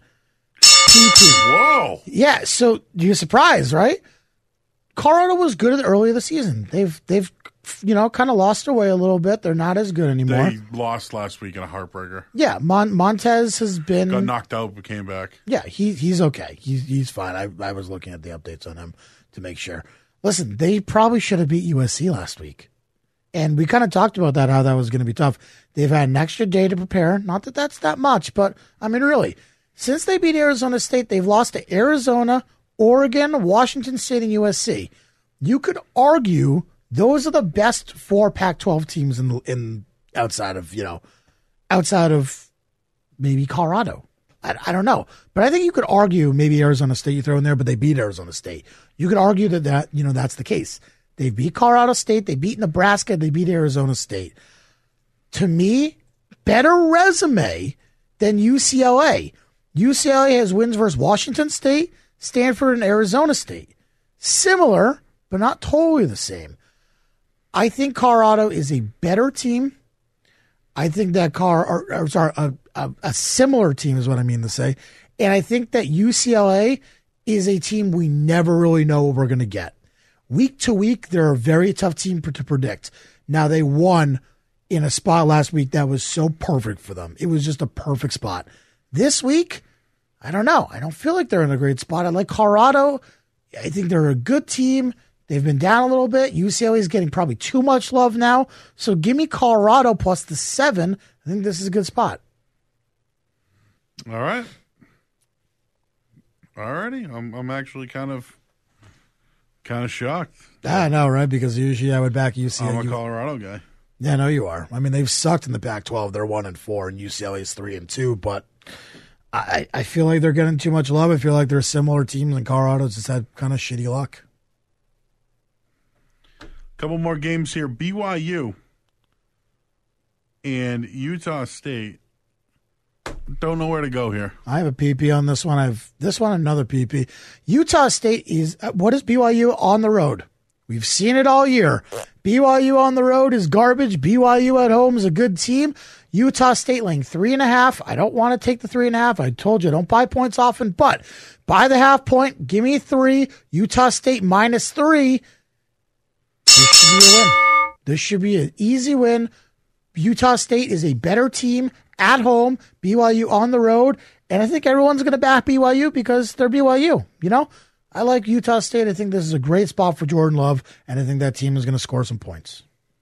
P P. Whoa. Yeah, so you're surprised, right? Colorado was good at the early of the season. They've they've you know kind of lost their way a little bit. They're not as good anymore. They lost last week in a heartbreaker. Yeah, Mon- Montez has been. Got knocked out, but came back. Yeah, he he's okay. He's he's fine. I I was looking at the updates on him to make sure. Listen, they probably should have beat U S C last week, and we kind of talked about that how that was going to be tough. They've had an extra day to prepare. Not that that's that much, but I mean, really, since they beat Arizona State, they've lost to Arizona, Oregon, Washington State, and U S C. You could argue those are the best four Pac twelve teams in the, in outside of you know outside of maybe Colorado. I, I don't know, but I think you could argue maybe Arizona State you throw in there, but they beat Arizona State. You could argue that that you know that's the case. They beat Colorado State, they beat Nebraska, they beat Arizona State. To me, better resume than U C L A. U C L A has wins versus Washington State, Stanford, and Arizona State. Similar, but not totally the same. I think Colorado is a better team. I think that Car, or, or sorry, a, a, a similar team is what I mean to say. And I think that U C L A is a team we never really know what we're going to get. Week to week, they're a very tough team to predict. Now, they won in a spot last week that was so perfect for them. It was just a perfect spot. This week, I don't know. I don't feel like they're in a great spot. I like Colorado. I think they're a good team. They've been down a little bit. U C L A is getting probably too much love now. So give me Colorado plus the seven. I think this is a good spot. All right. All righty. I'm I'm actually kind of Kind of shocked. I know, right? Because usually I would back U C L A. I'm a Colorado guy. Yeah, no, you are. I mean, they've sucked in the Pac twelve. They're one and four, and U C L A is three and two. But I, I feel like they're getting too much love. I feel like they're similar teams, and Colorado's just had kind of shitty luck. Couple more games here. B Y U and Utah State. Don't know where to go here. I have a P P on this one. I have this one, another P P. Utah State is, what is B Y U on the road? We've seen it all year. B Y U on the road is garbage. B Y U at home is a good team. Utah State laying three and a half. I don't want to take the three and a half. I told you, I don't buy points often, but buy the half point. Give me three. Utah State minus three. This should be a win. This should be an easy win. Utah State is a better team at home. B Y U on the road. And I think everyone's going to back B Y U because they're B Y U. You know, I like Utah State. I think this is a great spot for Jordan Love. And I think that team is going to score some points.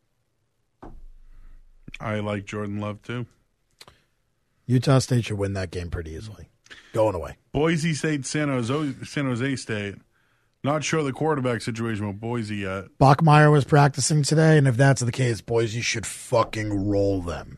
I like Jordan Love too. Utah State should win that game pretty easily. Going away. Boise State, San Jose, San Jose State. Not sure the quarterback situation with Boise yet. Bachmeier was practicing today, and if that's the case, Boise should fucking roll them.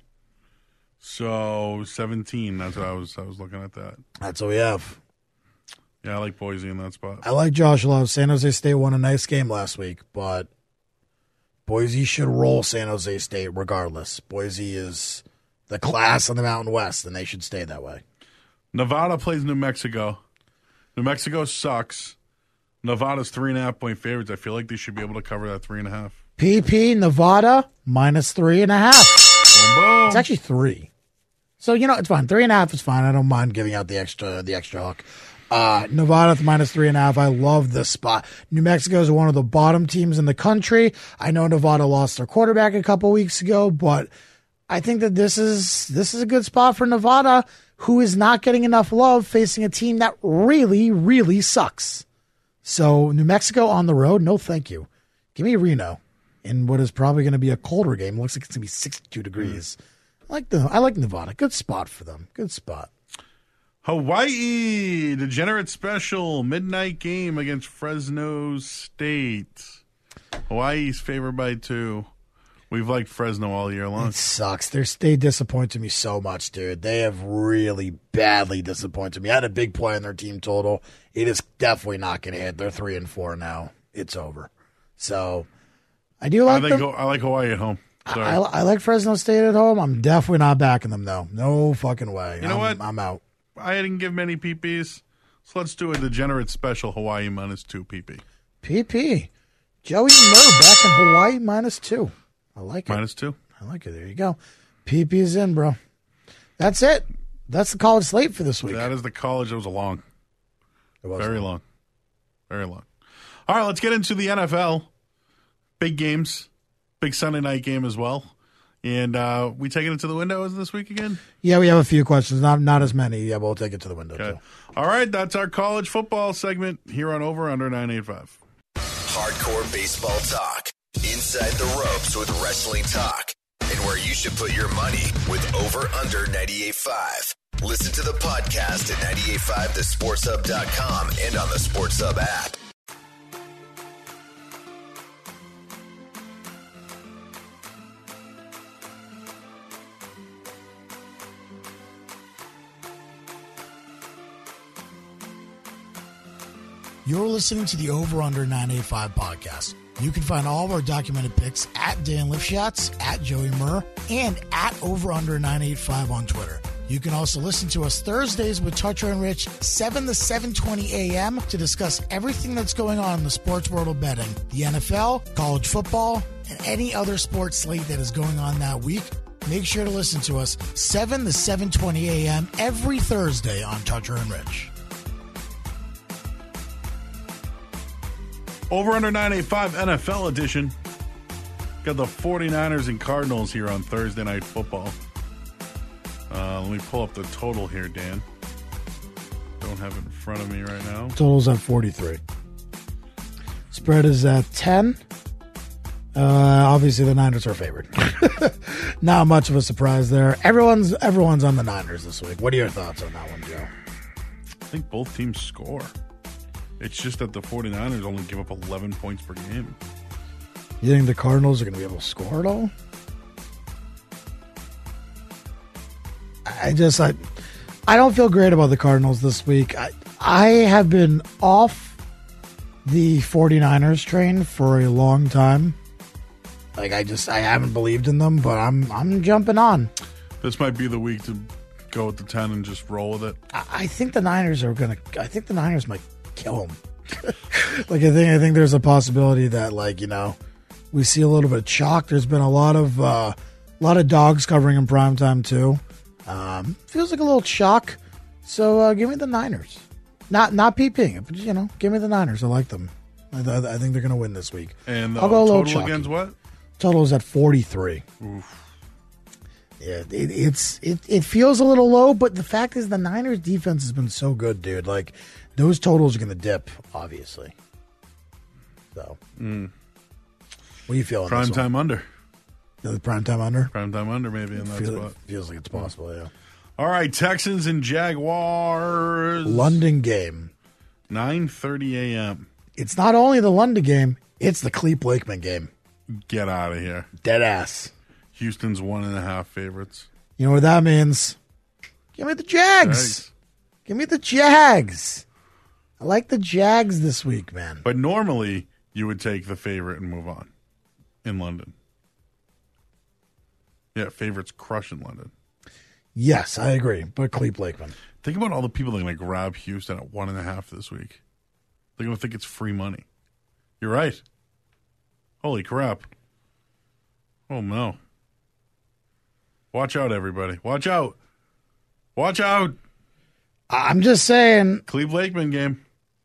So seventeen. That's what I was. I was looking at that. That's what we have. Yeah, I like Boise in that spot. I like Josh Love. San Jose State won a nice game last week, but Boise should roll San Jose State regardless. Boise is the class of the Mountain West, and they should stay that way. Nevada plays New Mexico. New Mexico sucks. Nevada's three and a half point favorites. I feel like they should be able to cover that three and a half. P P Nevada minus three and a half. Boom, boom. It's actually three. So, you know, it's fine. Three and a half is fine. I don't mind giving out the extra the extra hook. Uh, Nevada minus three and a half. I love this spot. New Mexico is one of the bottom teams in the country. I know Nevada lost their quarterback a couple weeks ago, but I think that this is this is a good spot for Nevada, who is not getting enough love facing a team that really, really sucks. So New Mexico on the road, no thank you. Give me Reno in what is probably going to be a colder game. It looks like it's going to be sixty-two degrees. I like the I like Nevada. Good spot for them. Good spot. Hawaii, degenerate special, midnight game against Fresno State. Hawaii's favored by two. We've liked Fresno all year long. It sucks. They're, they disappointed me so much, dude. They have really badly disappointed me. I had a big play on their team total. It is definitely not going to hit. They're three and four now. It's over. So I do like I, think them. I like Hawaii at home. Sorry. I, I like Fresno State at home. I'm definitely not backing them, though. No fucking way. You know I'm, what? I'm out. I didn't give many P Ps, so let's do a degenerate special Hawaii minus two P P. P P. Joey Murr back in Hawaii minus two. I like it. Minus two. I like it. There you go. P P is in, bro. That's it. That's the college slate for this week. That is the college. It was a long. It was Very long. long. Very long. All right, let's get into the N F L. Big games. Big Sunday night game as well. And uh, we taking it to the windows this week again? Yeah, we have a few questions. Not not as many. Yeah, we'll take it to the window, okay. too. All right, that's our college football segment here on Over Under nine eighty-five. Hardcore baseball talk. Inside the ropes with wrestling talk. And where you should put your money with Over Under ninety-eight point five. Listen to the podcast at nine eight five the sports hub dot com and on the Sports Hub app. You're listening to the Over Under nine eighty-five podcast. You can find all of our documented picks at Dan Lifshatz, at Joey Murr, and at Over Under nine eighty-five on Twitter. You can also listen to us Thursdays with Toucher and Rich, seven to seven twenty a.m. to discuss everything that's going on in the sports world of betting, the N F L, college football, and any other sports slate that is going on that week. Make sure to listen to us seven to seven twenty a.m. every Thursday on Toucher and Rich. Over Under nine eighty-five N F L edition. Got the 49ers and Cardinals here on Thursday Night Football. Uh, let me pull up the total here, Dan. Don't have it in front of me right now. Total's at forty-three. Spread is at ten. Uh, obviously, the Niners are favored. Not much of a surprise there. Everyone's everyone's on the Niners this week. What are your thoughts on that one, Joe? I think both teams score. It's just that the 49ers only give up eleven points per game. You think the Cardinals are going to be able to score at all? I just, I, I don't feel great about the Cardinals this week. I, I have been off the 49ers train for a long time. Like, I just, I haven't believed in them, but I'm, I'm jumping on. This might be the week to go with the ten and just roll with it. I, I think the Niners are going to, I think the Niners might kill them. Like, I think, I think there's a possibility that, like, you know, we see a little bit of chalk. There's been a lot of, uh, a lot of dogs covering in primetime too. Um, feels like a little chalk. So, uh, give me the Niners. Not, not PPing it, but, you know, give me the Niners. I like them. I, th- I think they're going to win this week. And uh, I'll go a little total chalky. against what? Total is at forty-three. Oof. Yeah, it, it's it, it feels a little low, but the fact is the Niners defense has been so good, dude. Like, those totals are going to dip, obviously. So, mm. what are you feeling? Prime time under. The prime time under? Prime time under, maybe in that Feel, spot. Feels like it's possible, yeah. All right, Texans and Jaguars. London game. nine thirty a.m. It's not only the London game, it's the Cleve Blakeman game. Get out of here. Dead ass. Houston's one and a half favorites. You know what that means? Give me the Jags. Jags. Give me the Jags. I like the Jags this week, man. But normally, you would take the favorite and move on in London. Yeah, favorites crush in London. Yes, I agree. But Cleve Blakeman. Think about all the people that are going to grab Houston at one and a half this week. They're going to think it's free money. You're right. Holy crap. Oh, no. Watch out, everybody. Watch out. Watch out. I'm just saying. Cleve Blakeman game.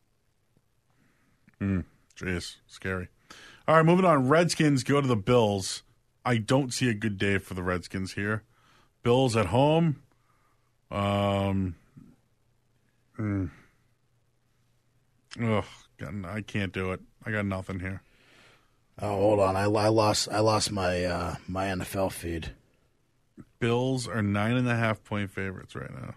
Hmm. Jeez. Scary. All right, moving on. Redskins go to the Bills. I don't see a good day for the Redskins here. Bills at home. Um. Mm. Ugh. I can't do it. I got nothing here. Oh, hold on. I, I lost. I lost my uh, my N F L feed. Bills are nine and a half point favorites right now.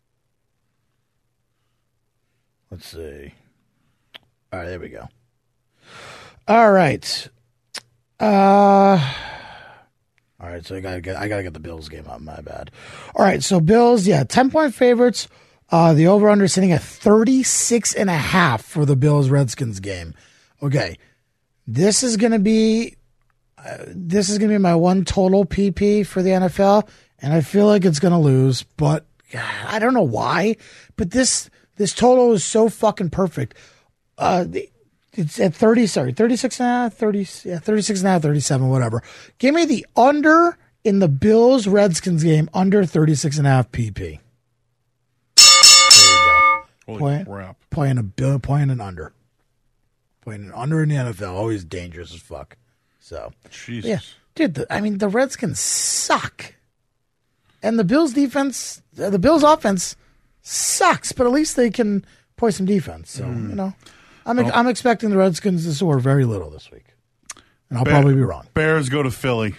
Let's see. All right, there we go. All right. Uh. All right, so I gotta get I gotta get the Bills game up. My bad. All right, so Bills, yeah, ten point favorites. Uh, the over under sitting at thirty-six and a half for the Bills Redskins game. Okay, this is gonna be uh, this is gonna be my one total P P for the N F L, and I feel like it's gonna lose, but I don't know why. But this this total is so fucking perfect. Uh, the, It's at thirty, sorry, thirty-six and a half, thirty, yeah, thirty-six and a half, thirty-seven, whatever. Give me the under in the Bills Redskins game, under thirty-six and a half P P. There you go. Holy Point, crap. Playing a bill, playing an under. Playing an under in the N F L, always dangerous as fuck. So, Jesus. yeah. Dude, the, I mean, the Redskins suck. And the Bills defense, the Bills offense sucks, but at least they can play some defense. So, mm. you know. I'm well, I'm expecting the Redskins to score very little this week, and I'll Bear, probably be wrong. Bears go to Philly.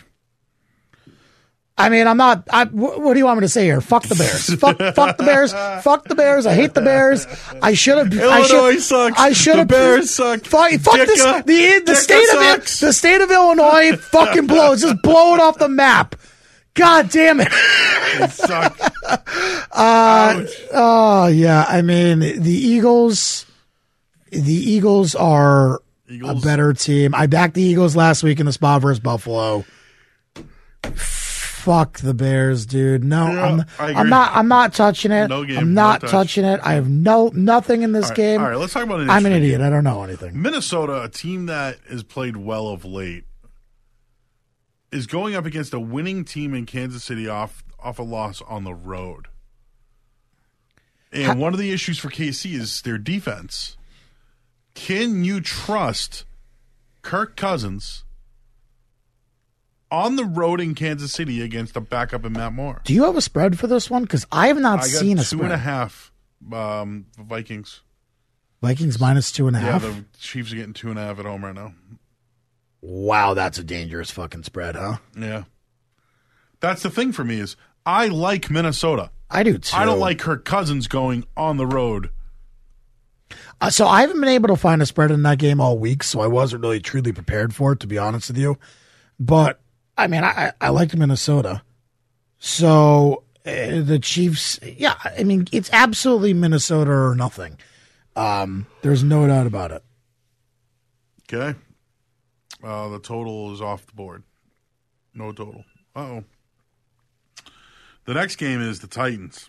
I mean, I'm not. I, wh- what do you want me to say here? Fuck the Bears. fuck, fuck the Bears. Fuck the Bears. I hate the Bears. I should have. Illinois sucks. I should have. The Bears suck. Fuck, fuck this, the the Dicka state sucks. of the state of Illinois. Fucking blows. Just blow it off the map. God damn it. They suck. uh, oh yeah. I mean, the Eagles. The Eagles are Eagles. a better team. I backed the Eagles last week in the spot versus Buffalo. Fuck the Bears, dude. No, yeah, I'm, I'm not. I'm not touching it. No game, I'm not no touch. touching it. I have no nothing in this all right, game. All right, let's talk about an I'm an idiot. I don't know anything. Minnesota, a team that has played well of late, is going up against a winning team in Kansas City off off a loss on the road. And How- one of the issues for K C is their defense. Can you trust Kirk Cousins on the road in Kansas City against a backup in Matt Moore? Do you have a spread for this one? Because I have not I got seen a two spread. and a half um, Vikings. Vikings minus two and a yeah, half? the Chiefs are getting two and a half at home right now. Wow, that's a dangerous fucking spread, huh? Yeah. That's the thing for me is I like Minnesota. I do too. I don't like Kirk Cousins going on the road Uh, so I haven't been able to find a spread in that game all week, so I wasn't really truly prepared for it, to be honest with you. But, I mean, I, I liked Minnesota. So uh, the Chiefs, yeah, I mean, it's absolutely Minnesota or nothing. Um, there's no doubt about it. Okay. Uh, the total is off the board. No total. Uh-oh. The next game is the Titans.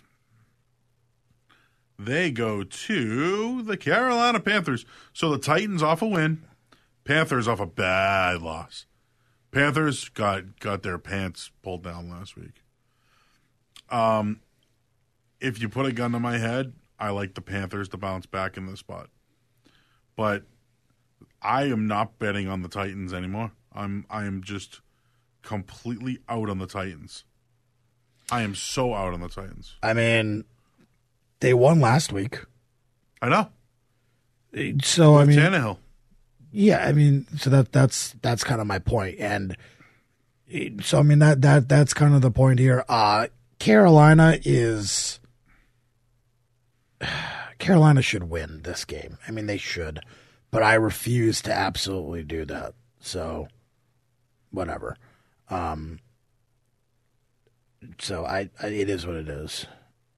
They go to the Carolina Panthers. So the Titans off a win. Panthers off a bad loss. Panthers got, got their pants pulled down last week. Um, if you put a gun to my head, I like the Panthers to bounce back in this spot. But I am not betting on the Titans anymore. I'm I am just completely out on the Titans. I am so out on the Titans. I mean, they won last week. I know. So With I mean, Tannehill. Yeah, I mean, so that that's that's kind of my point, and so I mean that that that's kind of the point here. Uh, Carolina is Carolina should win this game. I mean, they should, but I refuse to absolutely do that. So, whatever. Um, so I, I it is what it is.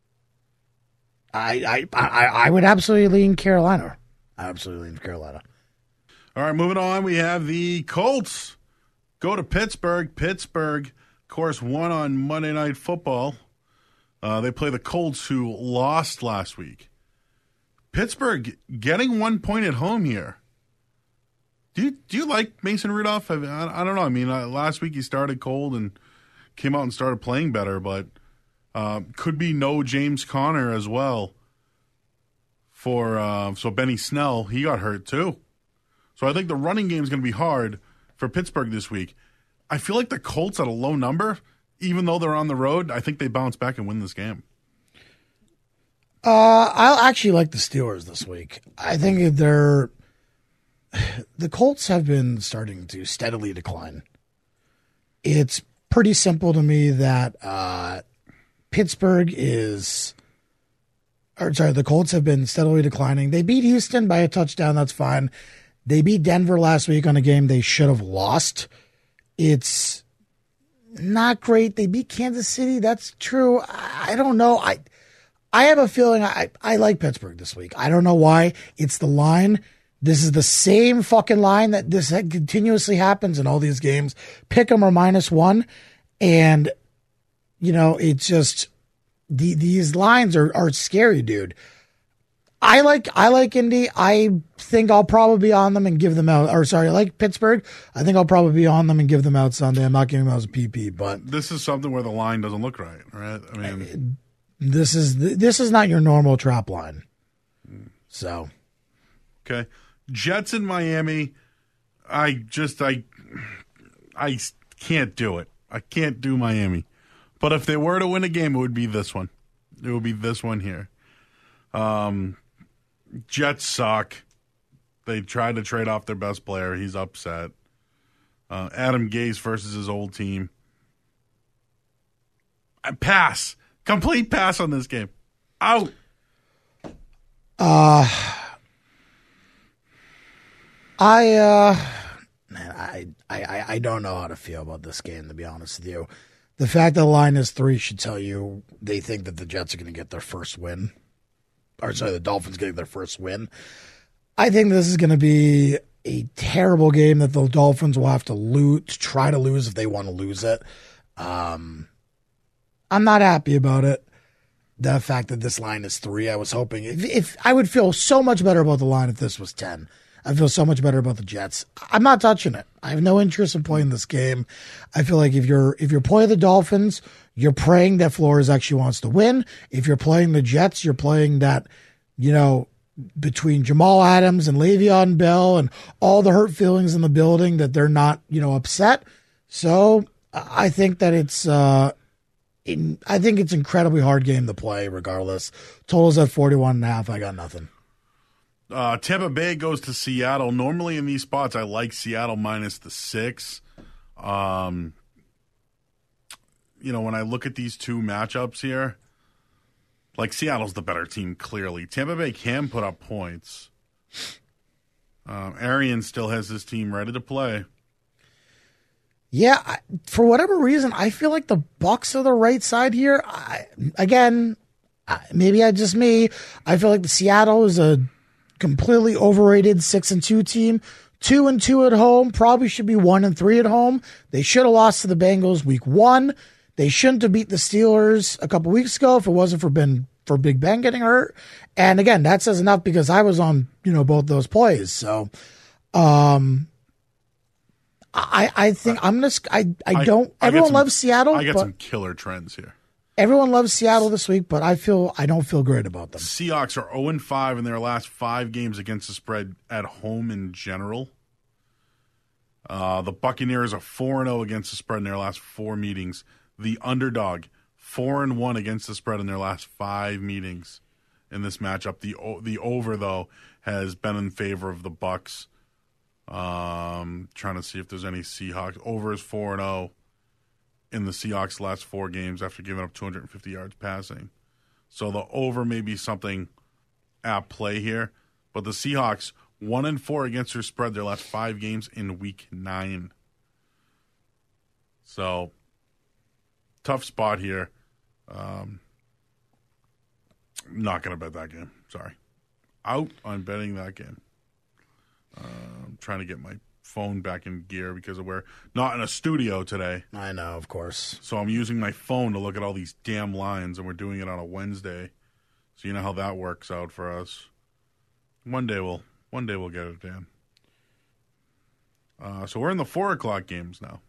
I I I, I would absolutely lean Carolina. I absolutely lean Carolina. All right, moving on. We have the Colts go to Pittsburgh. Pittsburgh, of course, won on Monday Night Football. Uh, they play the Colts, who lost last week. Pittsburgh getting one point at home here. Do you do you like Mason Rudolph? I, I, I don't know. I mean, uh, last week he started cold and came out and started playing better, but uh, could be no James Conner as well. For uh, so Benny Snell, he got hurt too. So I think the running game is going to be hard for Pittsburgh this week. I feel like the Colts at a low number, even though they're on the road, I think they bounce back and win this game. Uh, I'll actually like the Steelers this week. I think they're the Colts have been starting to steadily decline. It's pretty simple to me that uh, Pittsburgh is, or sorry, the Colts have been steadily declining. They beat Houston by a touchdown. That's fine. They beat Denver last week on a game they should have lost. It's not great. They beat Kansas City. That's true. I don't know. I I have a feeling I, I like Pittsburgh this week. I don't know why. It's the line. This is the same fucking line that this continuously happens in all these games. Pick 'em or minus one. And, you know, it's just the, these lines are, are scary, dude. I like I like Indy. I think I'll probably be on them and give them out. Or sorry, I like Pittsburgh. I think I'll probably be on them and give them out Sunday. I'm not giving them out as a P P, but this is something where the line doesn't look right, right? I mean, this is this is not your normal trap line. So, okay, Jets in Miami. I just I I can't do it. I can't do Miami. But if they were to win a game, it would be this one. It would be this one here. Um. Jets suck. They tried to trade off their best player. He's upset. Uh, Adam Gase versus his old team. I pass. Complete pass on this game. Out. Uh, I, uh, man, I, I, I don't know how to feel about this game, to be honest with you. The fact that the line is three should tell you they think that the Jets are going to get their first win. Or sorry, the Dolphins getting their first win. I think this is going to be a terrible game that the Dolphins will have to lose, to try to lose if they want to lose it. Um, I'm not happy about it. The fact that this line is three, I was hoping if, if I would feel so much better about the line if this was ten. I feel so much better about the Jets. I'm not touching it. I have no interest in playing this game. I feel like if you're if you're playing the Dolphins, you're praying that Flores actually wants to win. If you're playing the Jets, you're playing that, you know, between Jamal Adams and Le'Veon Bell and all the hurt feelings in the building that they're not, you know, upset. So I think that it's uh, in, I think it's an incredibly hard game to play regardless. Total's at forty-one and a half. I got nothing. Uh, Tampa Bay goes to Seattle. Normally in these spots, I like Seattle minus the six. Um, you know, when I look at these two matchups here, like Seattle's the better team, clearly. Tampa Bay can put up points. Um, Arians still has his team ready to play. Yeah, I, for whatever reason, I feel like the Bucs are the right side here. I, again, I, maybe I just me. I feel like the Seattle is a completely overrated six and two team. Two and two at home, probably should be one and three at home. They should have lost to the Bengals week one. They shouldn't have beat the Steelers a couple weeks ago if it wasn't for Ben for Big Ben getting hurt. And again, that says enough because I was on, you know, both those plays. So, um, I I think I'm gonna. I I don't. I, I everyone some, loves Seattle. I got but some killer trends here. Everyone loves Seattle this week, but I feel I don't feel great about them. Seahawks are oh and five in their last five games against the spread at home in general. Uh, the Buccaneers are four and oh against the spread in their last four meetings. The underdog, four and one against the spread in their last five meetings in this matchup. The the over, though, has been in favor of the Bucs. Um, trying to see if there's any Seahawks. Over is four and oh in the Seahawks' last four games after giving up two hundred fifty yards passing. So the over may be something at play here. But the Seahawks, one and four against their spread their last five games in week nine. So, tough spot here. Um, not going to bet that game. Sorry. Out on betting that game. Uh, I'm trying to get my phone back in gear because we're not in a studio today. I know, of course. So I'm using my phone to look at all these damn lines, and we're doing it on a Wednesday. So you know how that works out for us. One day we'll one day we'll get it, Dan. Uh, so we're in the four o'clock games now.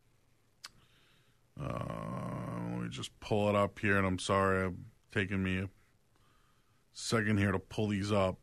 Uh, let me just pull it up here, and I'm sorry, I'm taking me a second here to pull these up.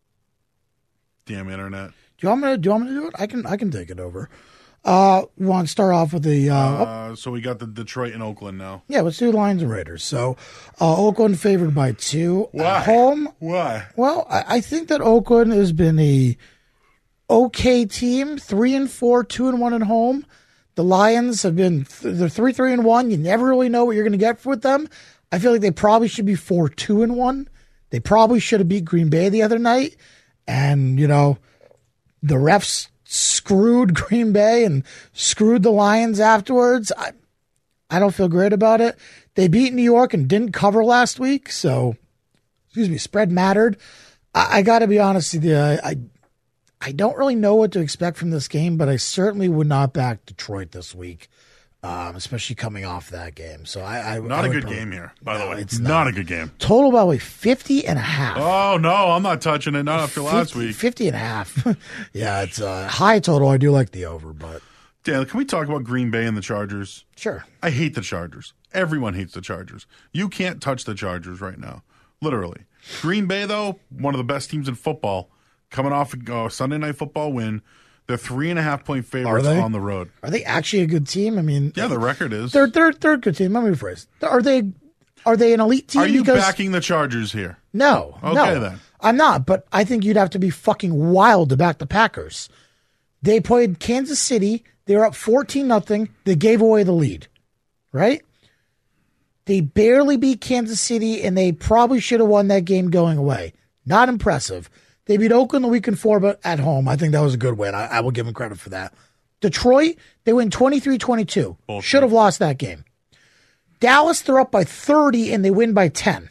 Damn internet. Do you want me to do, you want me to do it? I can I can take it over. Uh, we want to start off with the. Uh, uh, oh. So we got the Detroit and Oakland now. Yeah, let's do Lions and Raiders. So, uh, Oakland favored by two Why? at home. Why? Well, I, I think that Oakland has been a okay team, three and four, two and one at home. The Lions have been th- they're three three and one. You never really know what you're going to get with them. I feel like they probably should be four two and one. They probably should have beat Green Bay the other night, and you know, the refs screwed Green Bay and screwed the Lions afterwards. I, I don't feel great about it. They beat New York and didn't cover last week, so excuse me, spread mattered. I, I got to be honest with you, I, I I don't really know what to expect from this game, but I certainly would not back Detroit this week, um, especially coming off that game. So I, I not I a good probably, game here, by no, the way. It's not, not a good game. Total by the way, fifty and a half. Oh no, I'm not touching it. Not after fifty, last week. fifty and a half. Yeah, it's a high total. I do like the over, but Dan, can we talk about Green Bay and the Chargers? sure. I hate the Chargers. Everyone hates the Chargers. You can't touch the Chargers right now, literally. Green Bay, though, one of the best teams in football, coming off a uh, Sunday Night Football win. They're three and a half point favorites on the road. Are they actually a good team? I mean, Yeah, the record is. they're they're they're a good team. Let me rephrase. Are they are they an elite team? Are you because, backing the Chargers here? No, Okay, no, then. I'm not. But I think you'd have to be fucking wild to back the Packers. They played Kansas City. They were up fourteen nothing. They gave away the lead, right? They barely beat Kansas City, and they probably should have won that game going away. Not impressive. They beat Oakland the week before, but at home. I think that was a good win. I, I will give them credit for that. Detroit, they win twenty-three twenty-two. Should have lost that game. Dallas, they're up by thirty, and they win by ten.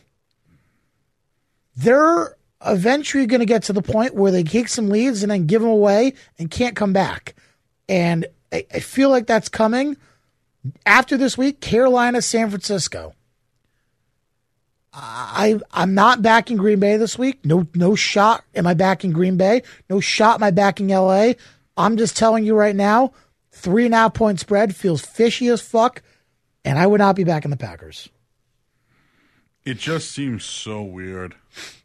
They're eventually going to get to the point where they take some leads and then give them away and can't come back. And I, I feel like that's coming. After this week, Carolina, San Francisco. I, I'm not backing Green Bay this week. No, no shot am I backing Green Bay. No shot am I backing L A. I'm just telling you right now, three and a half point spread feels fishy as fuck, and I would not be backing the Packers. It just seems so weird.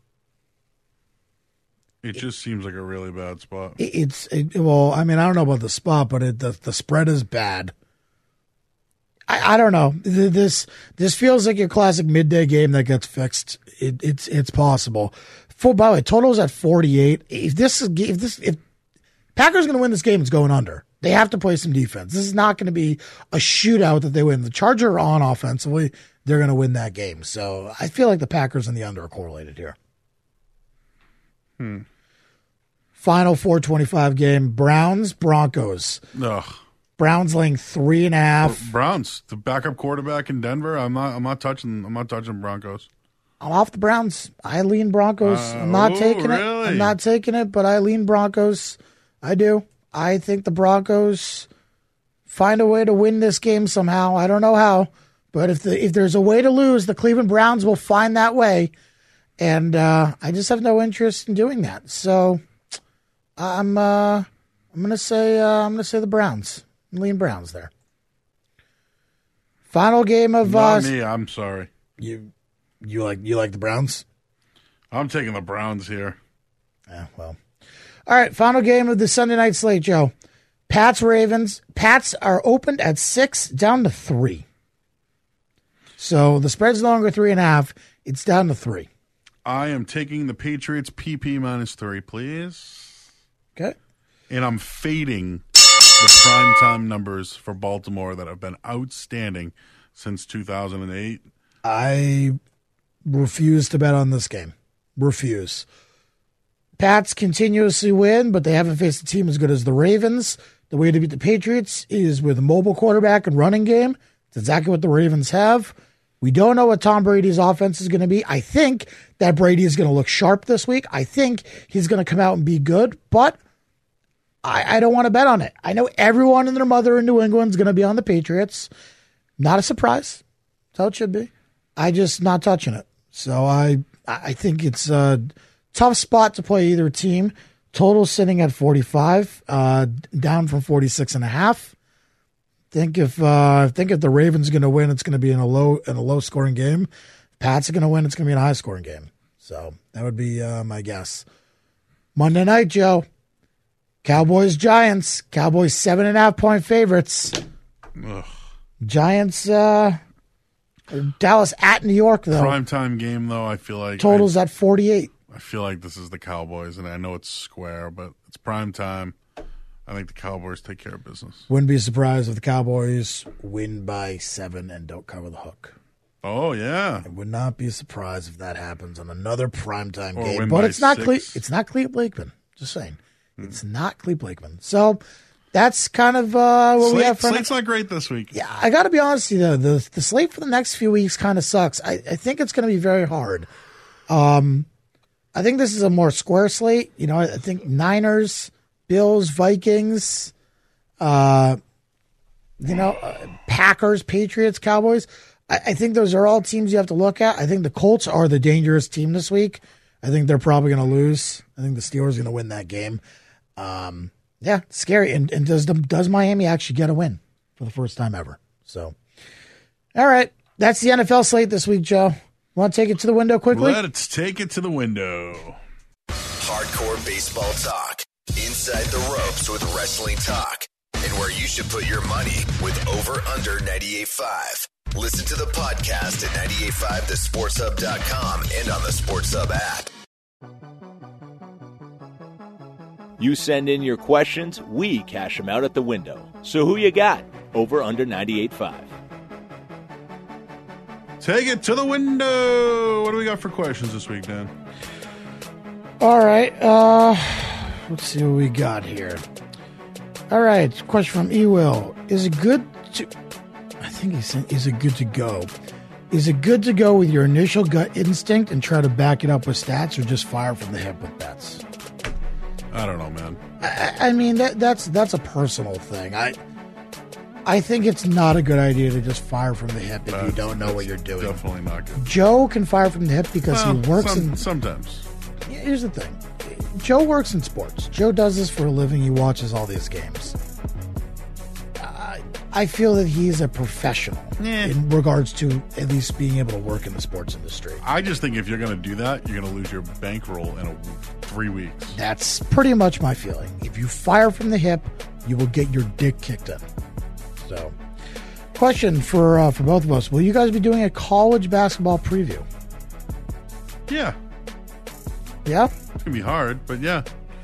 It just seems like a really bad spot. It, it's it, well, I mean, I don't know about the spot, but it, the the spread is bad. I, I don't know. This this feels like your classic midday game that gets fixed. It, it's it's possible. For by the way, total's at forty-eight. If this is if this if Packers going to win this game, it's going under. They have to play some defense. This is not going to be a shootout that they win. The Chargers are on offensively. They're going to win that game. So I feel like the Packers and the under are correlated here. Hmm. Final four twenty-five game, Browns, Broncos. Ugh. Browns laying three and a half. Browns, the backup quarterback in Denver. I'm not. I'm not touching. I'm not touching Broncos. I'm off the Browns. I lean Broncos. Uh, I'm not oh, taking really? it. I'm not taking it, but I lean Broncos. I do. I think the Broncos find a way to win this game somehow. I don't know how, but if the if there's a way to lose, the Cleveland Browns will find that way, and uh, I just have no interest in doing that. So I'm uh, I'm gonna say uh, I'm gonna say the Browns. I'm lean Browns there. Final game of Not uh, me. I'm sorry. You you like you like the Browns? I'm taking the Browns here. Yeah, well. All right, final game of the Sunday night slate, Joe. Pats, Ravens. Pats are opened at six, down to three. So the spread's no longer three and a half. It's down to three. I am taking the Patriots P P minus three, please. Okay. And I'm fading the primetime numbers for Baltimore that have been outstanding since two thousand eight. I refuse to bet on this game. Refuse. Pats continuously win, but they haven't faced a team as good as the Ravens. The way to beat the Patriots is with a mobile quarterback and running game. It's exactly what the Ravens have. We don't know what Tom Brady's offense is going to be. I think that Brady is going to look sharp this week. I think he's going to come out and be good, but I, I don't want to bet on it. I know everyone and their mother in New England is going to be on the Patriots. Not a surprise. That's how it should be. I just not touching it. So I I think it's a tough spot to play either team. Total sitting at forty-five, uh, down from forty-six and a half. Think if uh, think if the Ravens are going to win, it's going to be in a low in a low scoring game. If Pats are going to win, it's going to be in a high scoring game. So that would be uh, my guess. Monday night, Joe. Cowboys Giants. Cowboys seven and a half point favorites. Ugh. Giants. Uh, Dallas at New York though. Primetime game though. I feel like totals I, at forty-eight. I feel like this is the Cowboys, and I know it's square, but it's primetime. I think the Cowboys take care of business. Wouldn't be surprised if the Cowboys win by seven and don't cover the hook. Oh yeah, I would not be surprised if that happens on another primetime or game. Win but by it's not six. Cle- it's not Cleve Blakeman. Just saying, hmm. It's not Cleve Blakeman. So that's kind of uh, what Slate, we have for. Slate's not great this week. Yeah, I got to be honest with you though. The the slate for the next few weeks kind of sucks. I, I think it's going to be very hard. Um, I think this is a more square slate. You know, I think Niners, Bills, Vikings. Uh, you know, uh, Packers, Patriots, Cowboys. I, I think those are all teams you have to look at. I think the Colts are the dangerous team this week. I think they're probably going to lose. I think the Steelers are going to win that game. Um, yeah, scary. And, and does the, does Miami actually get a win for the first time ever? So, all right, that's the N F L slate this week, Joe. Want to take it to the window quickly? Let's take it to the window. Hardcore baseball talk. Inside the ropes with wrestling talk. And where you should put your money with Over Under ninety-eight point five. Listen to the podcast at ninety-eight point five the sports hub dot com and on the Sports Hub app. You send in your questions, we cash them out at the window. So who you got? Over Under ninety-eight point five. Take it to the window. What do we got for questions this week, Dan? All right. Uh, let's see what we got here. All right. Question from E-Will. Is it good to... I think he said, is it good to go? Is it good to go with your initial gut instinct and try to back it up with stats, or just fire from the hip with bets? I don't know, man. I, I mean, that that's that's a personal thing. I I think it's not a good idea to just fire from the hip if That's, you don't know what you're doing. Definitely not good. Joe can fire from the hip because well, he works some, in... Sometimes. Here's the thing. Joe works in sports. Joe does this for a living. He watches all these games. I, I feel that he's a professional yeah. in regards to at least being able to work in the sports industry. I just think if you're going to do that, you're going to lose your bankroll in a, three weeks. That's pretty much my feeling. If you fire from the hip, you will get your dick kicked in. So, question for uh, for both of us. Will you guys be doing a college basketball preview? Yeah. Yeah? It's going to be hard, but yeah.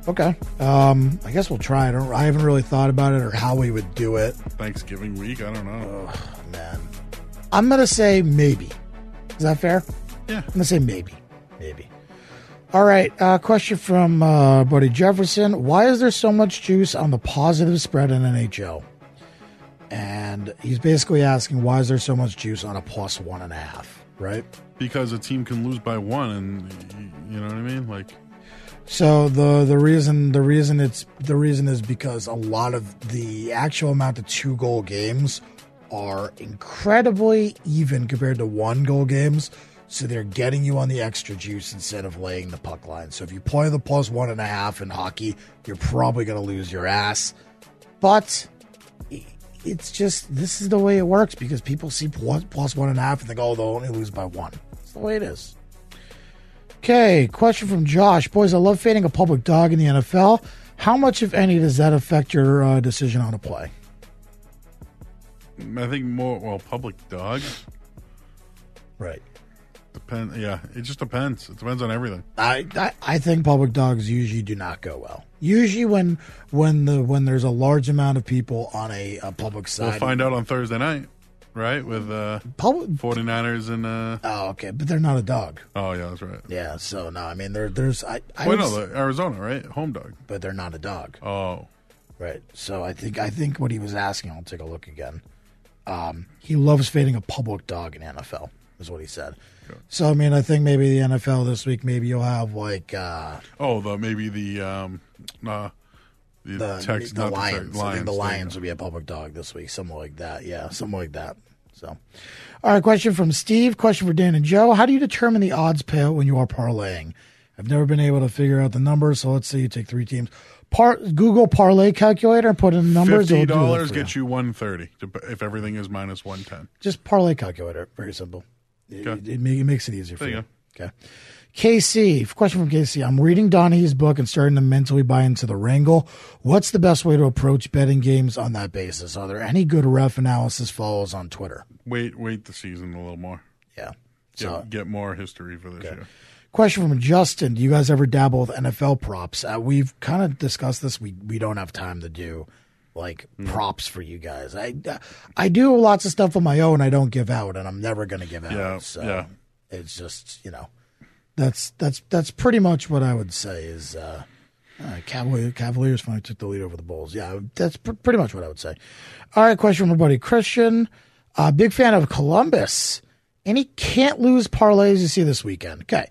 Okay. Um, I guess we'll try. I don't. I haven't really thought about it or how we would do it. Thanksgiving week. I don't know. Oh, man. I'm gonna say maybe. Is that fair? Yeah. I'm gonna say maybe. Maybe. All right. Uh, question from uh, Buddy Jefferson. Why is there so much juice on the positive spread in N H L? And he's basically asking, why is there so much juice on a plus one and a half? Right? Because a team can lose by one, and you know what I mean, like. So the the reason the reason it's the reason is because a lot of the actual amount of two goal games are incredibly even compared to one goal games. So they're getting you on the extra juice instead of laying the puck line. So if you play the plus one and a half in hockey, you're probably going to lose your ass. But it's just, this is the way it works because people see plus, plus one and a half and think, oh, they'll only lose by one. It's the way it is. Okay, question from Josh. Boys, I love fading a public dog in the N F L. How much, if any, does that affect your uh, decision on a play? I think more, well, public dog. Right. Depend. Yeah, it just depends. It depends on everything. I, I I think public dogs usually do not go well. Usually when when the when there's a large amount of people on a, a public side. We'll find out on Thursday night, right? With uh, public forty-niners and. Uh, oh, okay, but they're not a dog. Oh yeah, that's right. Yeah, so no, I mean there there's I. I Wait, no, the Arizona, right? Home dog. But they're not a dog. Oh. Right. So I think I think what he was asking. I'll take a look again. Um, he loves fading a public dog in the N F L. Is what he said. Okay. So I mean, I think maybe the N F L this week, maybe you'll have like uh, oh, the maybe the um, uh, the, the, tex, the Lions. The, Lions. I think the Lions will be a public dog this week, something like that. Yeah, something like that. So, all right. Question from Steve. Question for Dan and Joe. How do you determine the odds payout when you are parlaying? I've never been able to figure out the numbers. So let's say you take three teams. Par, Google parlay calculator and put in the numbers. Fifty dollars gets you one thirty if everything is minus one ten. Just parlay calculator. Very simple. It, okay. it, it makes it easier for there you. you. Okay. K C, question from K C. I'm reading Donnie's book and starting to mentally buy into the wrangle. What's the best way to approach betting games on that basis? Are there any good ref analysis follows on Twitter? Wait, wait the season a little more. Yeah. So get, get more history for this okay. year. Question from Justin. Do you guys ever dabble with N F L props? Uh, we've kind of discussed this. We we don't have time to do like mm. props for you guys. I I do lots of stuff on my own I don't give out, and I'm never going to give out. Yeah, so yeah. It's just, you know, that's that's that's pretty much what I would say is uh, uh, Cavaliers, Cavaliers finally took the lead over the Bulls. Yeah, that's pr- pretty much what I would say. All right, question from my buddy Christian. Uh, big fan of Columbus. Any can't lose parlays you see this weekend? Okay.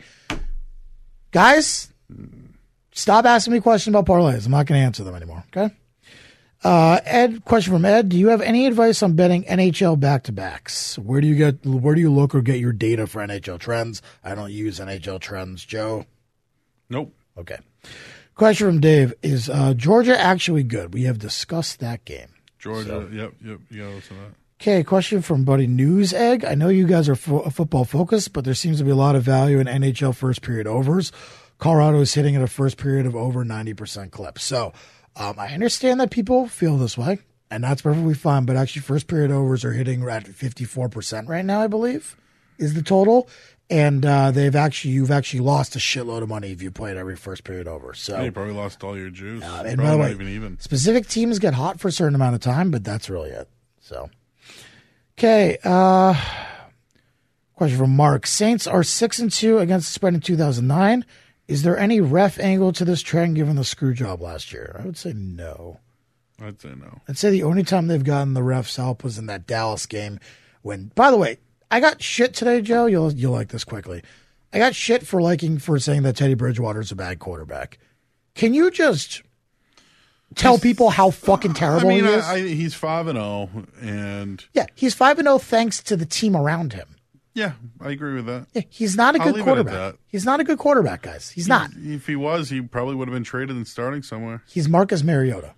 Guys, stop asking me questions about parlays. I'm not going to answer them anymore, okay? Uh, Ed, question from Ed. Do you have any advice on betting N H L back-to-backs? Where do you get? Where do you look or get your data for N H L trends? I don't use N H L trends. Joe? Nope. Okay. Question from Dave. Is uh, Georgia actually good? We have discussed that game. Georgia, so. yep, yep. You gotta listen to that. Okay, question from Buddy News Egg. I know you guys are fo- football focused, but there seems to be a lot of value in N H L first period overs. Colorado is hitting at a first period of over ninety percent clip. So um, I understand that people feel this way, and that's perfectly fine. But actually, first period overs are hitting at fifty-four percent right now, I believe, is the total. And uh, they've actually you've actually lost a shitload of money if you played every first period over. So yeah, you probably lost all your juice. Uh, and probably by the way, not even even. Specific teams get hot for a certain amount of time, but that's really it. So. Okay, uh, question from Mark. Saints are six and two against the spread in two thousand nine. Is there any ref angle to this trend given the screw job last year? I would say no. I'd say no. I'd say the only time they've gotten the refs help was in that Dallas game. When, by the way, I got shit today, Joe. You'll you'll like this quickly. I got shit for liking for saying that Teddy Bridgewater's a bad quarterback. Can you just tell people how fucking terrible I mean, he is? I, I, he's five and zero, and yeah, he's five and zero thanks to the team around him. Yeah, I agree with that. Yeah, he's not a I'll good leave quarterback. it at that. He's not a good quarterback, guys. He's, he's not. If he was, he probably would have been traded and starting somewhere. He's Marcus Mariota.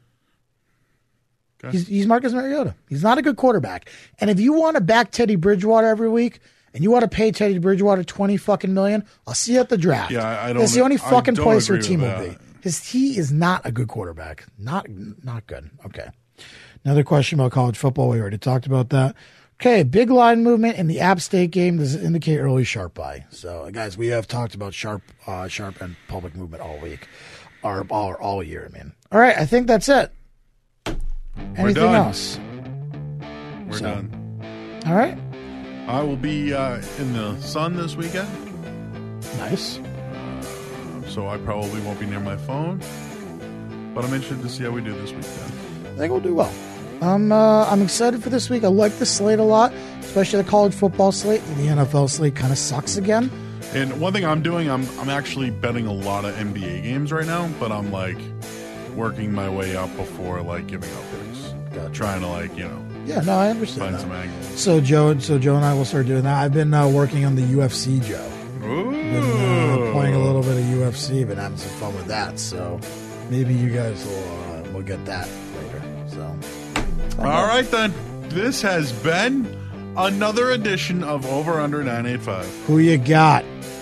Okay. He's, he's Marcus Mariota. He's not a good quarterback. And if you want to back Teddy Bridgewater every week, and you want to pay Teddy Bridgewater twenty fucking million, I'll see you at the draft. Yeah, I don't. That's the only fucking place your agree team with will that. be. Because he is not a good quarterback. Not not good. Okay. Another question about college football. We already talked about that. Okay, big line movement in the App State game. Does indicate early sharp buy. So, guys, we have talked about sharp, uh, sharp and public movement all week. Or all, all year, I mean. All right, I think that's it. Anything done. else? We're So. done. All right. I will be uh, in the sun this weekend, Nice. so I probably won't be near my phone. But I'm interested to see how we do this weekend. I think we'll do well. I'm, uh, I'm excited for this week. I like the slate a lot, especially the college football slate. The N F L slate kind of sucks again. And one thing I'm doing, I'm I'm actually betting a lot of N B A games right now, but I'm like working my way up before like giving up picks. Gotcha. Trying to like, you know, Yeah, no, I understand find that. some angles. So Joe, so Joe and I will start doing that. I've been uh, working on the U F C, Joe. Ooh. Been uh, playing a little bit of U F C, been having some fun with that. So maybe you guys will uh, will get that later. So All right then, this has been another edition of Over Under nine eighty-five. who you got?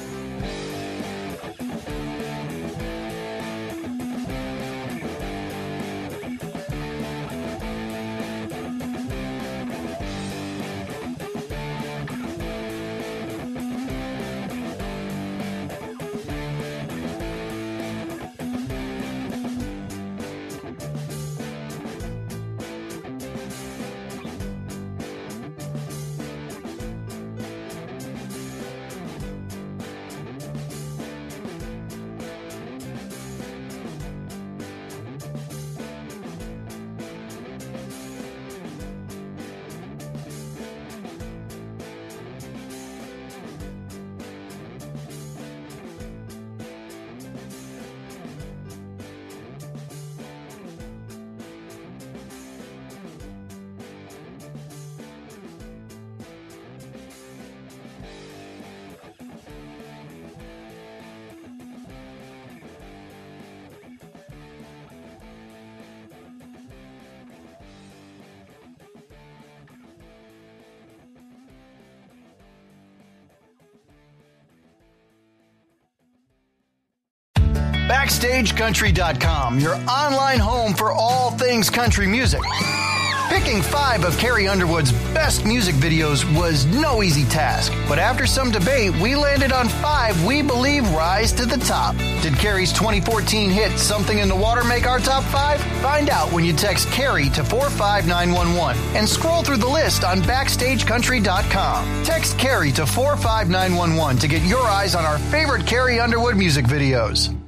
Backstage Country dot com, your online home for all things country music. Picking five of Carrie Underwood's best music videos was no easy task, but after some debate, we landed on five we believe rise to the top. Did Carrie's twenty fourteen hit Something in the Water make our top five? Find out when you text Carrie to four five nine one one and scroll through the list on Backstage Country dot com. Text Carrie to four five nine one one to get your eyes on our favorite Carrie Underwood music videos.